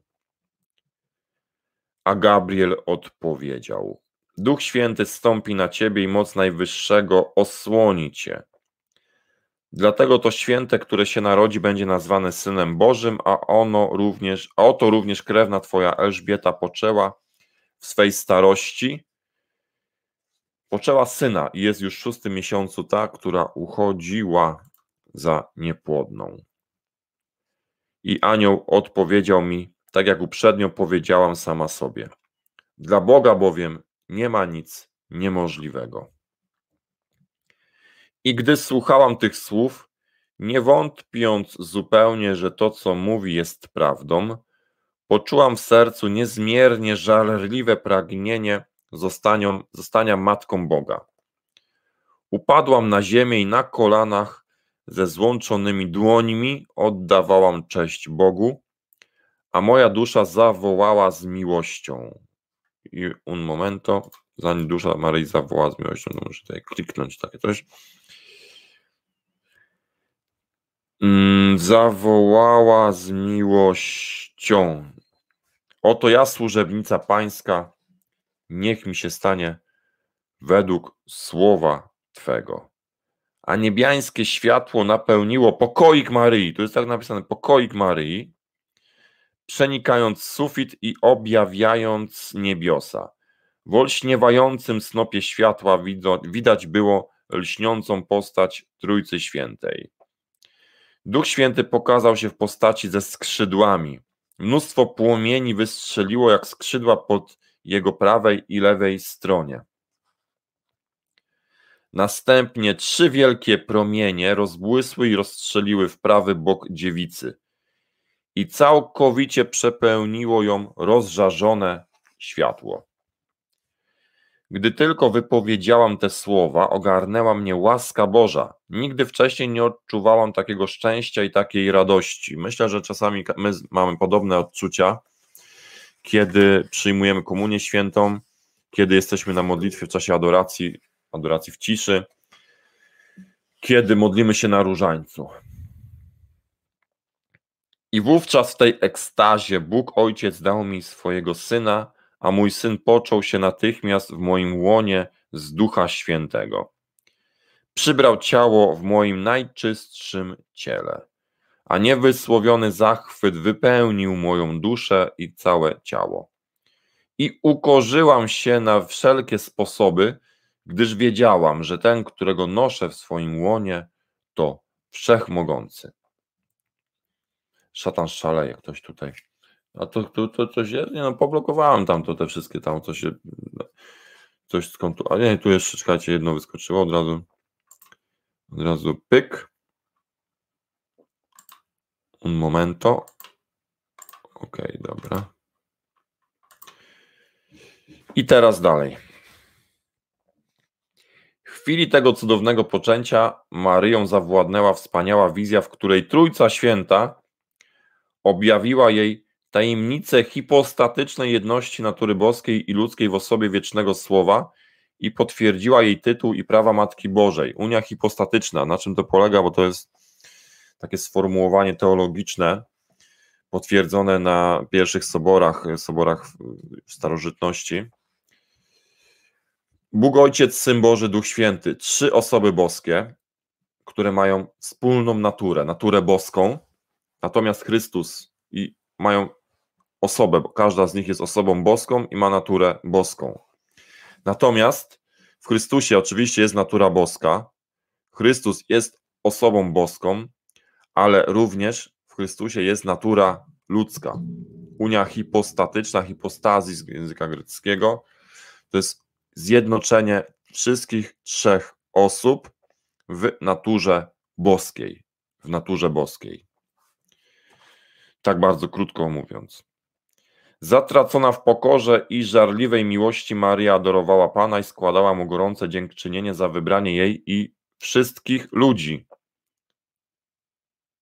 A Gabriel odpowiedział: Duch Święty zstąpi na ciebie i moc Najwyższego osłoni cię. Dlatego to święte, które się narodzi, będzie nazwane Synem Bożym, a ono również, a oto również krewna twoja Elżbieta poczęła w swej starości, poczęła syna i jest już w szóstym miesiącu ta, która uchodziła za niepłodną. I anioł odpowiedział mi, tak jak uprzednio powiedziałam sama sobie. Dla Boga bowiem nie ma nic niemożliwego. I gdy słuchałam tych słów, nie wątpiąc zupełnie, że to, co mówi, jest prawdą, poczułam w sercu niezmiernie żarliwe pragnienie zostania, zostania matką Boga. Upadłam na ziemię i na kolanach ze złączonymi dłońmi oddawałam cześć Bogu, a moja dusza zawołała z miłością. I un momento, zanim dusza Maryi zawołała z miłością, to muszę tutaj kliknąć takie coś. Mm, zawołała z miłością. Oto ja, służebnica Pańska, niech mi się stanie według słowa Twego. A niebiańskie światło napełniło pokoik Maryi, tu jest tak napisane, pokoik Maryi, przenikając sufit i objawiając niebiosa. W olśniewającym snopie światła widać było lśniącą postać Trójcy Świętej. Duch Święty pokazał się w postaci ze skrzydłami. Mnóstwo płomieni wystrzeliło jak skrzydła pod jego prawej i lewej stronie. Następnie trzy wielkie promienie rozbłysły i rozstrzeliły w prawy bok dziewicy i całkowicie przepełniło ją rozżarzone światło. Gdy tylko wypowiedziałam te słowa, ogarnęła mnie łaska Boża. Nigdy wcześniej nie odczuwałam takiego szczęścia i takiej radości. Myślę, że czasami my mamy podobne odczucia, kiedy przyjmujemy komunię świętą, kiedy jesteśmy na modlitwie w czasie adoracji, adoracji w ciszy, kiedy modlimy się na różańcu. I wówczas w tej ekstazie Bóg Ojciec dał mi swojego Syna, a mój Syn począł się natychmiast w moim łonie z Ducha Świętego. Przybrał ciało w moim najczystszym ciele, a niewysłowiony zachwyt wypełnił moją duszę i całe ciało. I ukorzyłam się na wszelkie sposoby, gdyż wiedziałam, że ten, którego noszę w swoim łonie, to Wszechmogący. Szatan szaleje, ktoś tutaj. A to, to, to coś jest? Nie no, poblokowałem tam to te wszystkie tam, co się... Coś skąd tu... A nie, tu jeszcze, czekajcie, jedno wyskoczyło od razu. Od razu pyk. Un momento. Okej, okay, dobra. I teraz dalej. W chwili tego cudownego poczęcia Maryją zawładnęła wspaniała wizja, w której Trójca Święta objawiła jej tajemnicę hipostatycznej jedności natury boskiej i ludzkiej w osobie wiecznego Słowa i potwierdziła jej tytuł i prawa Matki Bożej. Unia hipostatyczna, na czym to polega, bo to jest takie sformułowanie teologiczne potwierdzone na pierwszych soborach, soborach w starożytności. Bóg Ojciec, Syn Boży, Duch Święty, trzy osoby boskie, które mają wspólną naturę, naturę boską, natomiast Chrystus i mają osobę, bo każda z nich jest osobą boską i ma naturę boską. Natomiast w Chrystusie oczywiście jest natura boska, Chrystus jest osobą boską, ale również w Chrystusie jest natura ludzka. Unia hipostatyczna, hipostazis z języka greckiego, to jest zjednoczenie wszystkich trzech osób w naturze boskiej. W naturze boskiej. Tak bardzo krótko mówiąc. Zatracona w pokorze i żarliwej miłości Maryja adorowała Pana i składała Mu gorące dziękczynienie za wybranie jej i wszystkich ludzi.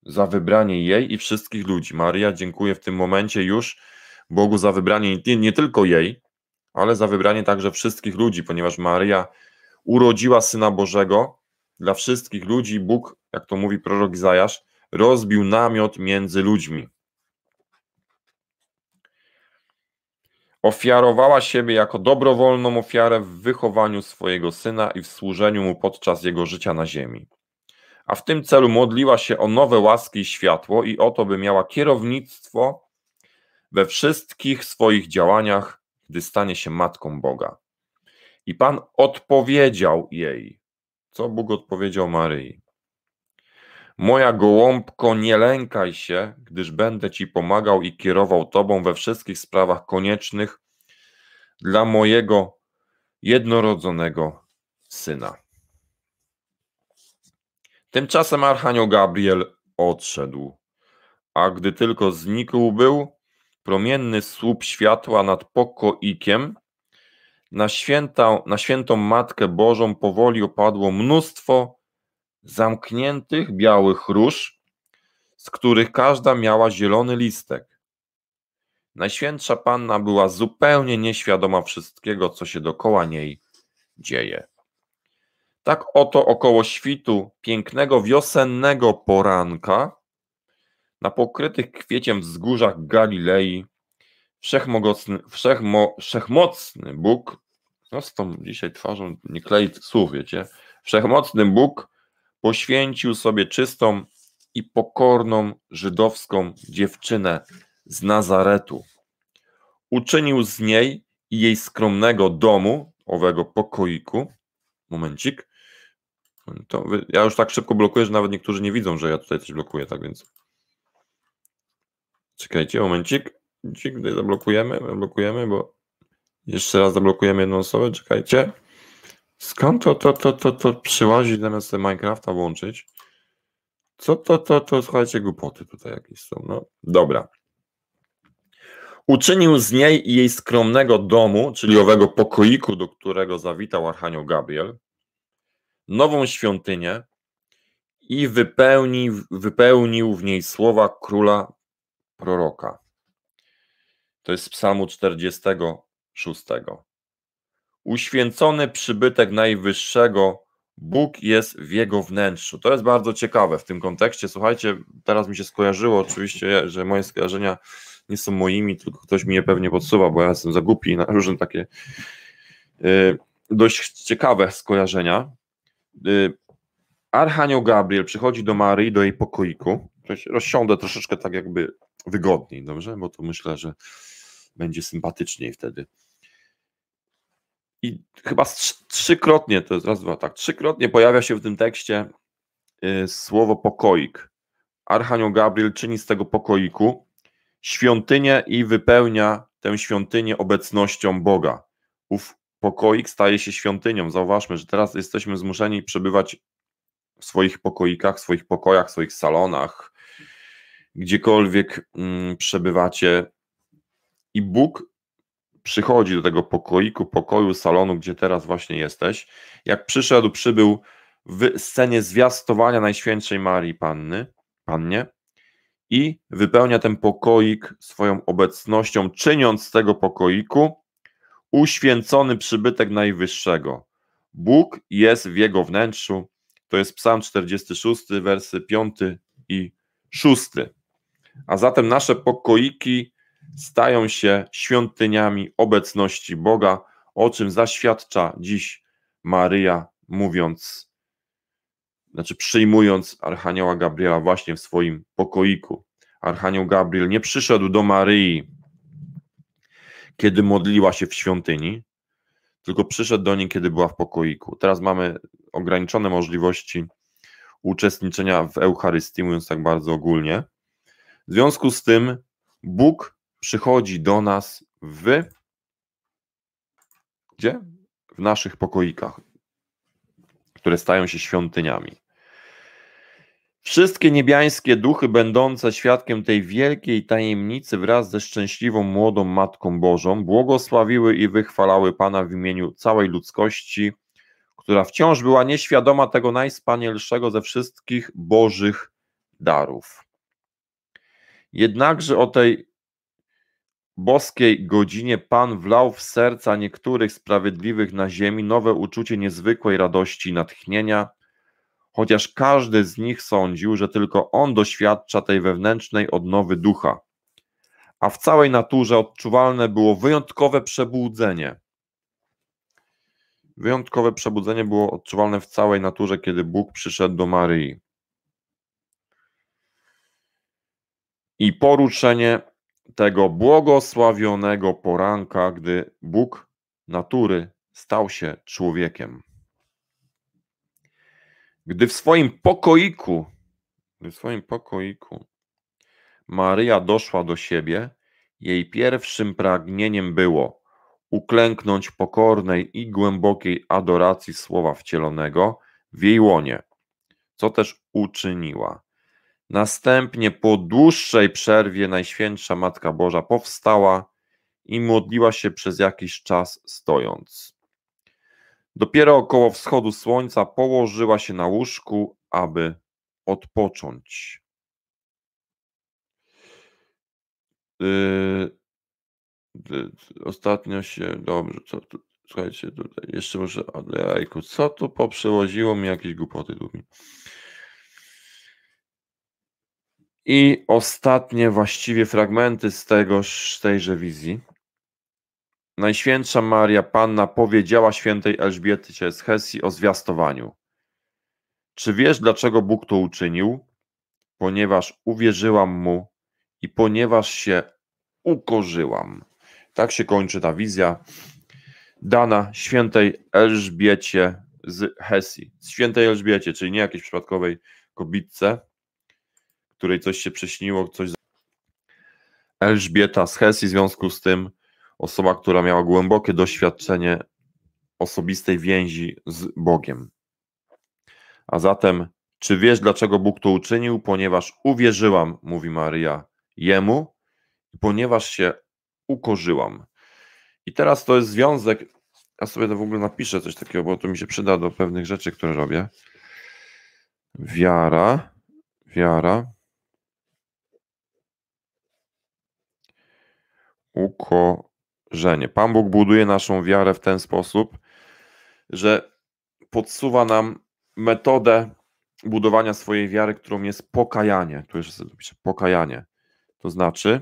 za wybranie jej i wszystkich ludzi. Maryja dziękuje w tym momencie już Bogu za wybranie nie, nie tylko jej, ale za wybranie także wszystkich ludzi, ponieważ Maryja urodziła Syna Bożego dla wszystkich ludzi. Bóg, jak to mówi prorok Izajasz, rozbił namiot między ludźmi. Ofiarowała siebie jako dobrowolną ofiarę w wychowaniu swojego Syna i w służeniu Mu podczas Jego życia na ziemi. A w tym celu modliła się o nowe łaski i światło i o to, by miała kierownictwo we wszystkich swoich działaniach, gdy stanie się Matką Boga. I Pan odpowiedział jej. Co Bóg odpowiedział Maryi? Moja gołąbko, nie lękaj się, gdyż będę Ci pomagał i kierował Tobą we wszystkich sprawach koniecznych dla mojego jednorodzonego Syna. Tymczasem Archanioł Gabriel odszedł, a gdy tylko znikł był, promienny słup światła nad pokoikiem, na, święta, na świętą Matkę Bożą powoli opadło mnóstwo zamkniętych białych róż, z których każda miała zielony listek. Najświętsza Panna była zupełnie nieświadoma wszystkiego, co się dokoła niej dzieje. Tak oto około świtu pięknego wiosennego poranka na pokrytych kwieciem wzgórzach Galilei wszechmocny, wszechmo, wszechmocny Bóg, no z tą dzisiaj twarzą nie klei słów, wiecie, wszechmocny Bóg poświęcił sobie czystą i pokorną żydowską dziewczynę z Nazaretu. Uczynił z niej i jej skromnego domu, owego pokoiku, momencik, to wy, ja już tak szybko blokuję, że nawet niektórzy nie widzą, że ja tutaj coś blokuję, tak więc czekajcie, momencik, momencik, tutaj zablokujemy, zablokujemy, bo jeszcze raz zablokujemy jedną osobę, czekajcie. Skąd to, to, to, to, to przyłazi zamiast sobie Minecrafta włączyć? Co to, to, to, słuchajcie, głupoty tutaj jakieś są, no dobra. Uczynił z niej i jej skromnego domu, czyli owego pokoiku, do którego zawitał Archanioł Gabriel, nową świątynię i wypełni, wypełnił w niej słowa króla proroka. To jest z Psalmu czterdziestego szóstego. Uświęcony przybytek Najwyższego, Bóg jest w jego wnętrzu. To jest bardzo ciekawe w tym kontekście. Słuchajcie, teraz mi się skojarzyło oczywiście, że moje skojarzenia nie są moimi, tylko ktoś mi je pewnie podsuwa, bo ja jestem za głupi na różne takie yy, dość ciekawe skojarzenia. Yy, Archanioł Gabriel przychodzi do Maryi, do jej pokoiku. Rozsiądę troszeczkę tak jakby wygodniej, dobrze? Bo to myślę, że będzie sympatyczniej wtedy. I chyba trzykrotnie, to jest raz, dwa, tak, trzykrotnie pojawia się w tym tekście y, słowo pokoik. Archanioł Gabriel czyni z tego pokoiku świątynię i wypełnia tę świątynię obecnością Boga. Ów pokoik staje się świątynią. Zauważmy, że teraz jesteśmy zmuszeni przebywać w swoich pokoikach, w swoich pokojach, w swoich salonach, gdziekolwiek mm, przebywacie i Bóg przychodzi do tego pokoiku, pokoju, salonu, gdzie teraz właśnie jesteś. Jak przyszedł, przybył w scenie zwiastowania Najświętszej Marii Panny, Pannie i wypełnia ten pokoik swoją obecnością, czyniąc z tego pokoiku uświęcony przybytek Najwyższego. Bóg jest w jego wnętrzu. To jest Psalm czterdziesty szósty, wersy piąty i szósty. A zatem nasze pokoiki stają się świątyniami obecności Boga, o czym zaświadcza dziś Maryja, mówiąc, znaczy przyjmując Archanioła Gabriela właśnie w swoim pokoiku. Archanioł Gabriel nie przyszedł do Maryi, kiedy modliła się w świątyni, tylko przyszedł do niej, kiedy była w pokoiku. Teraz mamy ograniczone możliwości uczestniczenia w Eucharystii, mówiąc tak bardzo ogólnie. W związku z tym Bóg przychodzi do nas w gdzie? W naszych pokoikach, które stają się świątyniami. Wszystkie niebiańskie duchy będące świadkiem tej wielkiej tajemnicy wraz ze szczęśliwą młodą Matką Bożą błogosławiły i wychwalały Pana w imieniu całej ludzkości, która wciąż była nieświadoma tego najwspanialszego ze wszystkich Bożych darów. Jednakże o tej boskiej godzinie Pan wlał w serca niektórych sprawiedliwych na ziemi nowe uczucie niezwykłej radości i natchnienia, chociaż każdy z nich sądził, że tylko on doświadcza tej wewnętrznej odnowy ducha, a w całej naturze odczuwalne było wyjątkowe przebudzenie. Wyjątkowe przebudzenie było odczuwalne w całej naturze, kiedy Bóg przyszedł do Maryi. I poruszenie tego błogosławionego poranka, gdy Bóg natury stał się człowiekiem. Gdy w swoim pokoiku, gdy w swoim pokoiku Maryja doszła do siebie, jej pierwszym pragnieniem było uklęknąć pokornej i głębokiej adoracji Słowa Wcielonego w jej łonie, co też uczyniła. Następnie po dłuższej przerwie Najświętsza Matka Boża powstała i modliła się przez jakiś czas stojąc. Dopiero około wschodu słońca położyła się na łóżku, aby odpocząć. Yy, ostatnio się, dobrze, co tu, słuchajcie, tutaj jeszcze muszę, jajku, co tu poprzełoziło mi jakieś głupoty tu mi. I ostatnie właściwie fragmenty z tegoż, tejże wizji. Najświętsza Maria Panna powiedziała świętej Elżbiecie z Hesji o zwiastowaniu. Czy wiesz, dlaczego Bóg to uczynił? Ponieważ uwierzyłam Mu i ponieważ się ukorzyłam. Tak się kończy ta wizja dana świętej Elżbiecie z Hesji. Świętej Elżbiecie, czyli nie jakiejś przypadkowej kobietce, której coś się przyśniło, coś. Elżbieta z Hesji, w związku z tym osoba, która miała głębokie doświadczenie osobistej więzi z Bogiem. A zatem, czy wiesz, dlaczego Bóg to uczynił? Ponieważ uwierzyłam, mówi Maryja, Jemu, ponieważ się ukorzyłam. I teraz to jest związek, ja sobie to w ogóle napiszę coś takiego, bo to mi się przyda do pewnych rzeczy, które robię. Wiara, wiara, ukorzenie. Pan Bóg buduje naszą wiarę w ten sposób, że podsuwa nam metodę budowania swojej wiary, którą jest pokajanie. Tu jeszcze sobie piszę pokajanie. To znaczy,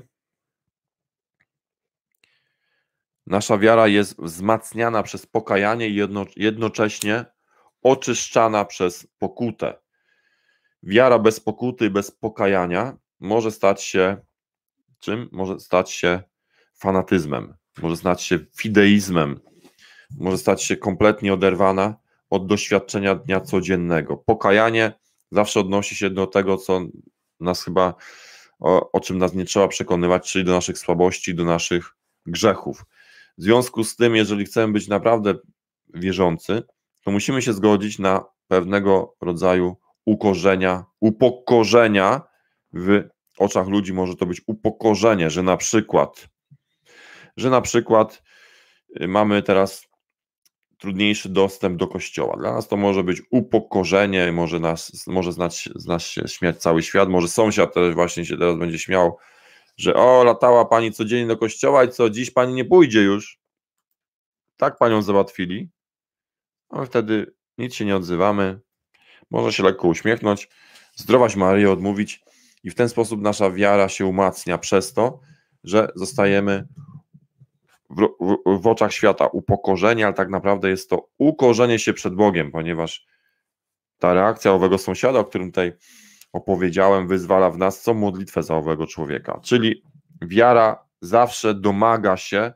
nasza wiara jest wzmacniana przez pokajanie i jedno, jednocześnie oczyszczana przez pokutę. Wiara bez pokuty, bez pokajania może stać się czym? Może stać się fanatyzmem, może stać się fideizmem, może stać się kompletnie oderwana od doświadczenia dnia codziennego. Pokajanie zawsze odnosi się do tego, co nas chyba, o, o czym nas nie trzeba przekonywać, czyli do naszych słabości, do naszych grzechów. W związku z tym, jeżeli chcemy być naprawdę wierzący, to musimy się zgodzić na pewnego rodzaju ukorzenia, upokorzenia w oczach ludzi. Może to być upokorzenie, że na przykład, że na przykład mamy teraz trudniejszy dostęp do kościoła. Dla nas to może być upokorzenie, może nas, może znać, znać się śmiać cały świat, może sąsiad też właśnie się teraz będzie śmiał, że o, latała pani codziennie do kościoła i co, dziś pani nie pójdzie już. Tak panią załatwili, a my wtedy nic się nie odzywamy, może się lekko uśmiechnąć, zdrowaś Maryjo odmówić i w ten sposób nasza wiara się umacnia przez to, że zostajemy w, w, w oczach świata upokorzeni, ale tak naprawdę jest to ukorzenie się przed Bogiem, ponieważ ta reakcja owego sąsiada, o którym tutaj opowiedziałem, wyzwala w nas co modlitwę za owego człowieka, czyli wiara zawsze domaga się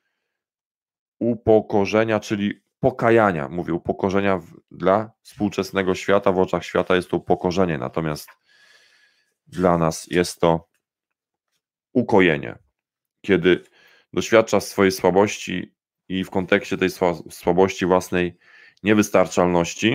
upokorzenia, czyli pokajania, mówię, upokorzenia w, dla współczesnego świata, w oczach świata jest to upokorzenie, natomiast dla nas jest to ukojenie, kiedy doświadczasz swojej słabości i w kontekście tej słabości własnej niewystarczalności,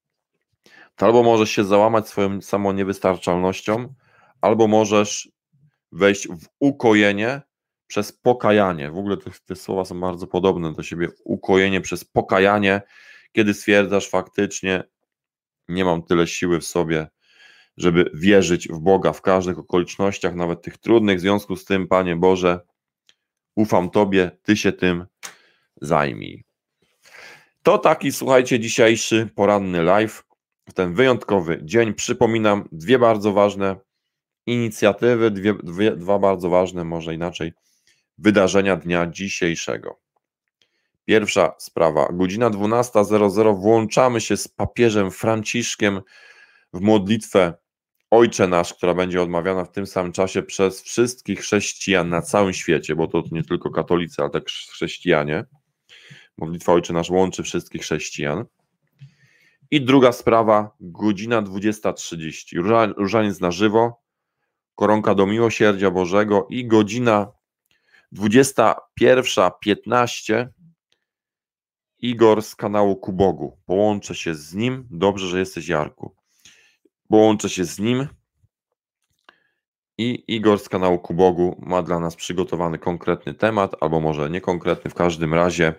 to albo możesz się załamać swoją samą niewystarczalnością, albo możesz wejść w ukojenie przez pokajanie. W ogóle te, te słowa są bardzo podobne do siebie. Ukojenie przez pokajanie, kiedy stwierdzasz faktycznie, nie mam tyle siły w sobie, żeby wierzyć w Boga w każdych okolicznościach, nawet tych trudnych. W związku z tym, Panie Boże, ufam Tobie, Ty się tym zajmij. To taki, słuchajcie, dzisiejszy poranny live, w ten wyjątkowy dzień. Przypominam, dwie bardzo ważne inicjatywy, dwie, dwie, dwa bardzo ważne, może inaczej, wydarzenia dnia dzisiejszego. Pierwsza sprawa, godzina dwunasta zero zero, włączamy się z papieżem Franciszkiem w modlitwę Ojcze Nasz, która będzie odmawiana w tym samym czasie przez wszystkich chrześcijan na całym świecie, bo to nie tylko katolicy, ale też chrześcijanie. Modlitwa Ojcze Nasz łączy wszystkich chrześcijan. I druga sprawa, godzina dwudziesta trzydzieści, różaniec na żywo, koronka do miłosierdzia Bożego i godzina dwudziesta pierwsza piętnaście, Igor z kanału Ku Bogu. Połączę się z nim, dobrze, że jesteś, Jarku. Połączę się z nim i Igor z kanału Ku Bogu ma dla nas przygotowany konkretny temat, albo może niekonkretny, w każdym razie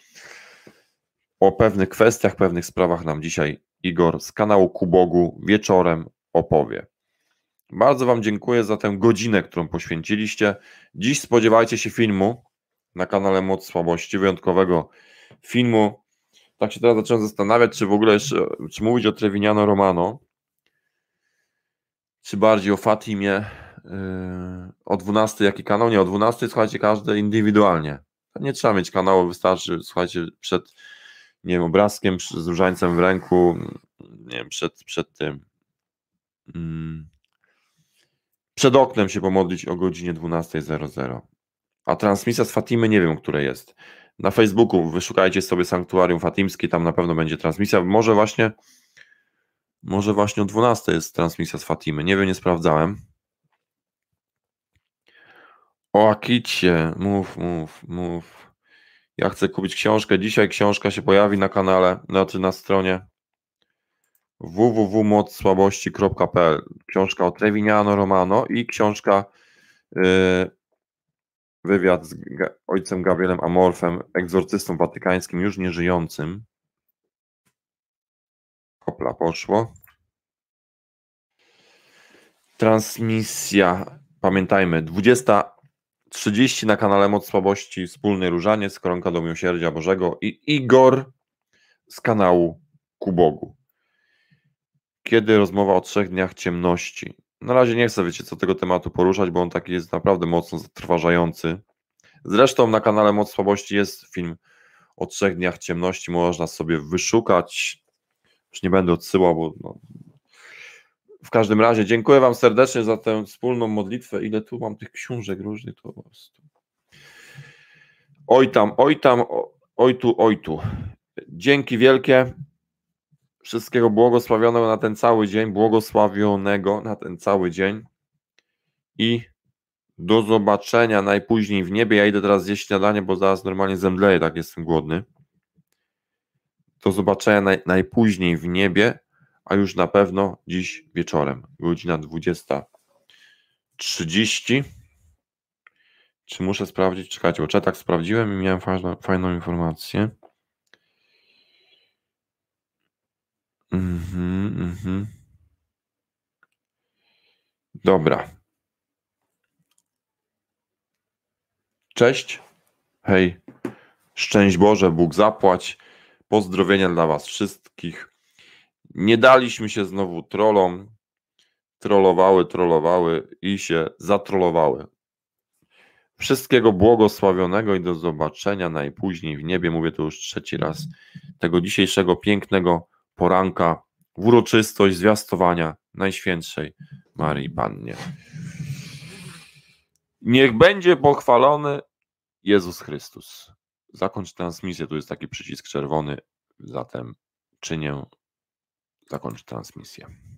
o pewnych kwestiach, pewnych sprawach nam dzisiaj Igor z kanału Ku Bogu wieczorem opowie. Bardzo Wam dziękuję za tę godzinę, którą poświęciliście. Dziś spodziewajcie się filmu na kanale Moc Słabości, wyjątkowego filmu. Tak się teraz zacząłem zastanawiać, czy w ogóle jeszcze, czy mówić o Trevignano Romano, czy bardziej o Fatimie. Yy, o dwunastej jaki kanał? Nie, o dwunastej słuchajcie, każdy indywidualnie. Nie trzeba mieć kanału, wystarczy, słuchajcie, przed, nie wiem, obrazkiem, z różańcem w ręku, nie wiem, przed, przed tym, yy, przed oknem się pomodlić o godzinie dwunasta zero zero. A transmisja z Fatimy nie wiem, o której jest. Na Facebooku wyszukajcie sobie Sanktuarium Fatimskie, tam na pewno będzie transmisja. Może właśnie może właśnie o dwunastej jest transmisja z Fatimy. Nie wiem, nie sprawdzałem. O Akicie, mów, mów, mów. Ja chcę kupić książkę. Dzisiaj książka się pojawi na kanale, znaczy na stronie w w w kropka moc słabości kropka p l. Książka o Trevignano Romano i książka yy, wywiad z Ga- ojcem Gabrielem Amorfem, egzorcystą watykańskim, już nieżyjącym. Hopla, poszło. Transmisja, pamiętajmy, dwudziesta trzydzieści na kanale Moc Słabości, wspólny różaniec, koronka do miłosierdzia Bożego i Igor z kanału Ku Bogu. Kiedy rozmowa o trzech dniach ciemności? Na razie nie chcę, wiecie, co tego tematu poruszać, bo on taki jest naprawdę mocno zatrważający. Zresztą na kanale Moc Słabości jest film o trzech dniach ciemności, można sobie wyszukać. Już nie będę odsyłał, bo no. W każdym razie dziękuję Wam serdecznie za tę wspólną modlitwę. Ile tu mam tych książek różnych, to po prostu. Oj tam, oj tam, oj tu, oj tu. Dzięki wielkie. Wszystkiego błogosławionego na ten cały dzień, błogosławionego na ten cały dzień i do zobaczenia najpóźniej w niebie. Ja idę teraz zjeść śniadanie, bo zaraz normalnie zemdleję, tak jestem głodny. Do zobaczenia naj, najpóźniej w niebie, a już na pewno dziś wieczorem, godzina dwudziesta trzydzieści. Czy muszę sprawdzić? Czekajcie, bo tak sprawdziłem i miałem fajną, fajną informację. Mhm, mhm. Dobra. Cześć. Hej. Szczęść Boże, Bóg zapłać. Pozdrowienia dla Was wszystkich. Nie daliśmy się znowu trollom. Trollowały, trollowały i się zatrollowały. Wszystkiego błogosławionego i do zobaczenia najpóźniej w niebie. Mówię to już trzeci raz. Tego dzisiejszego pięknego poranka w uroczystość zwiastowania Najświętszej Maryi Pannie. Niech będzie pochwalony Jezus Chrystus. Zakończ transmisję. Tu jest taki przycisk czerwony. Zatem czynię zakończ transmisję.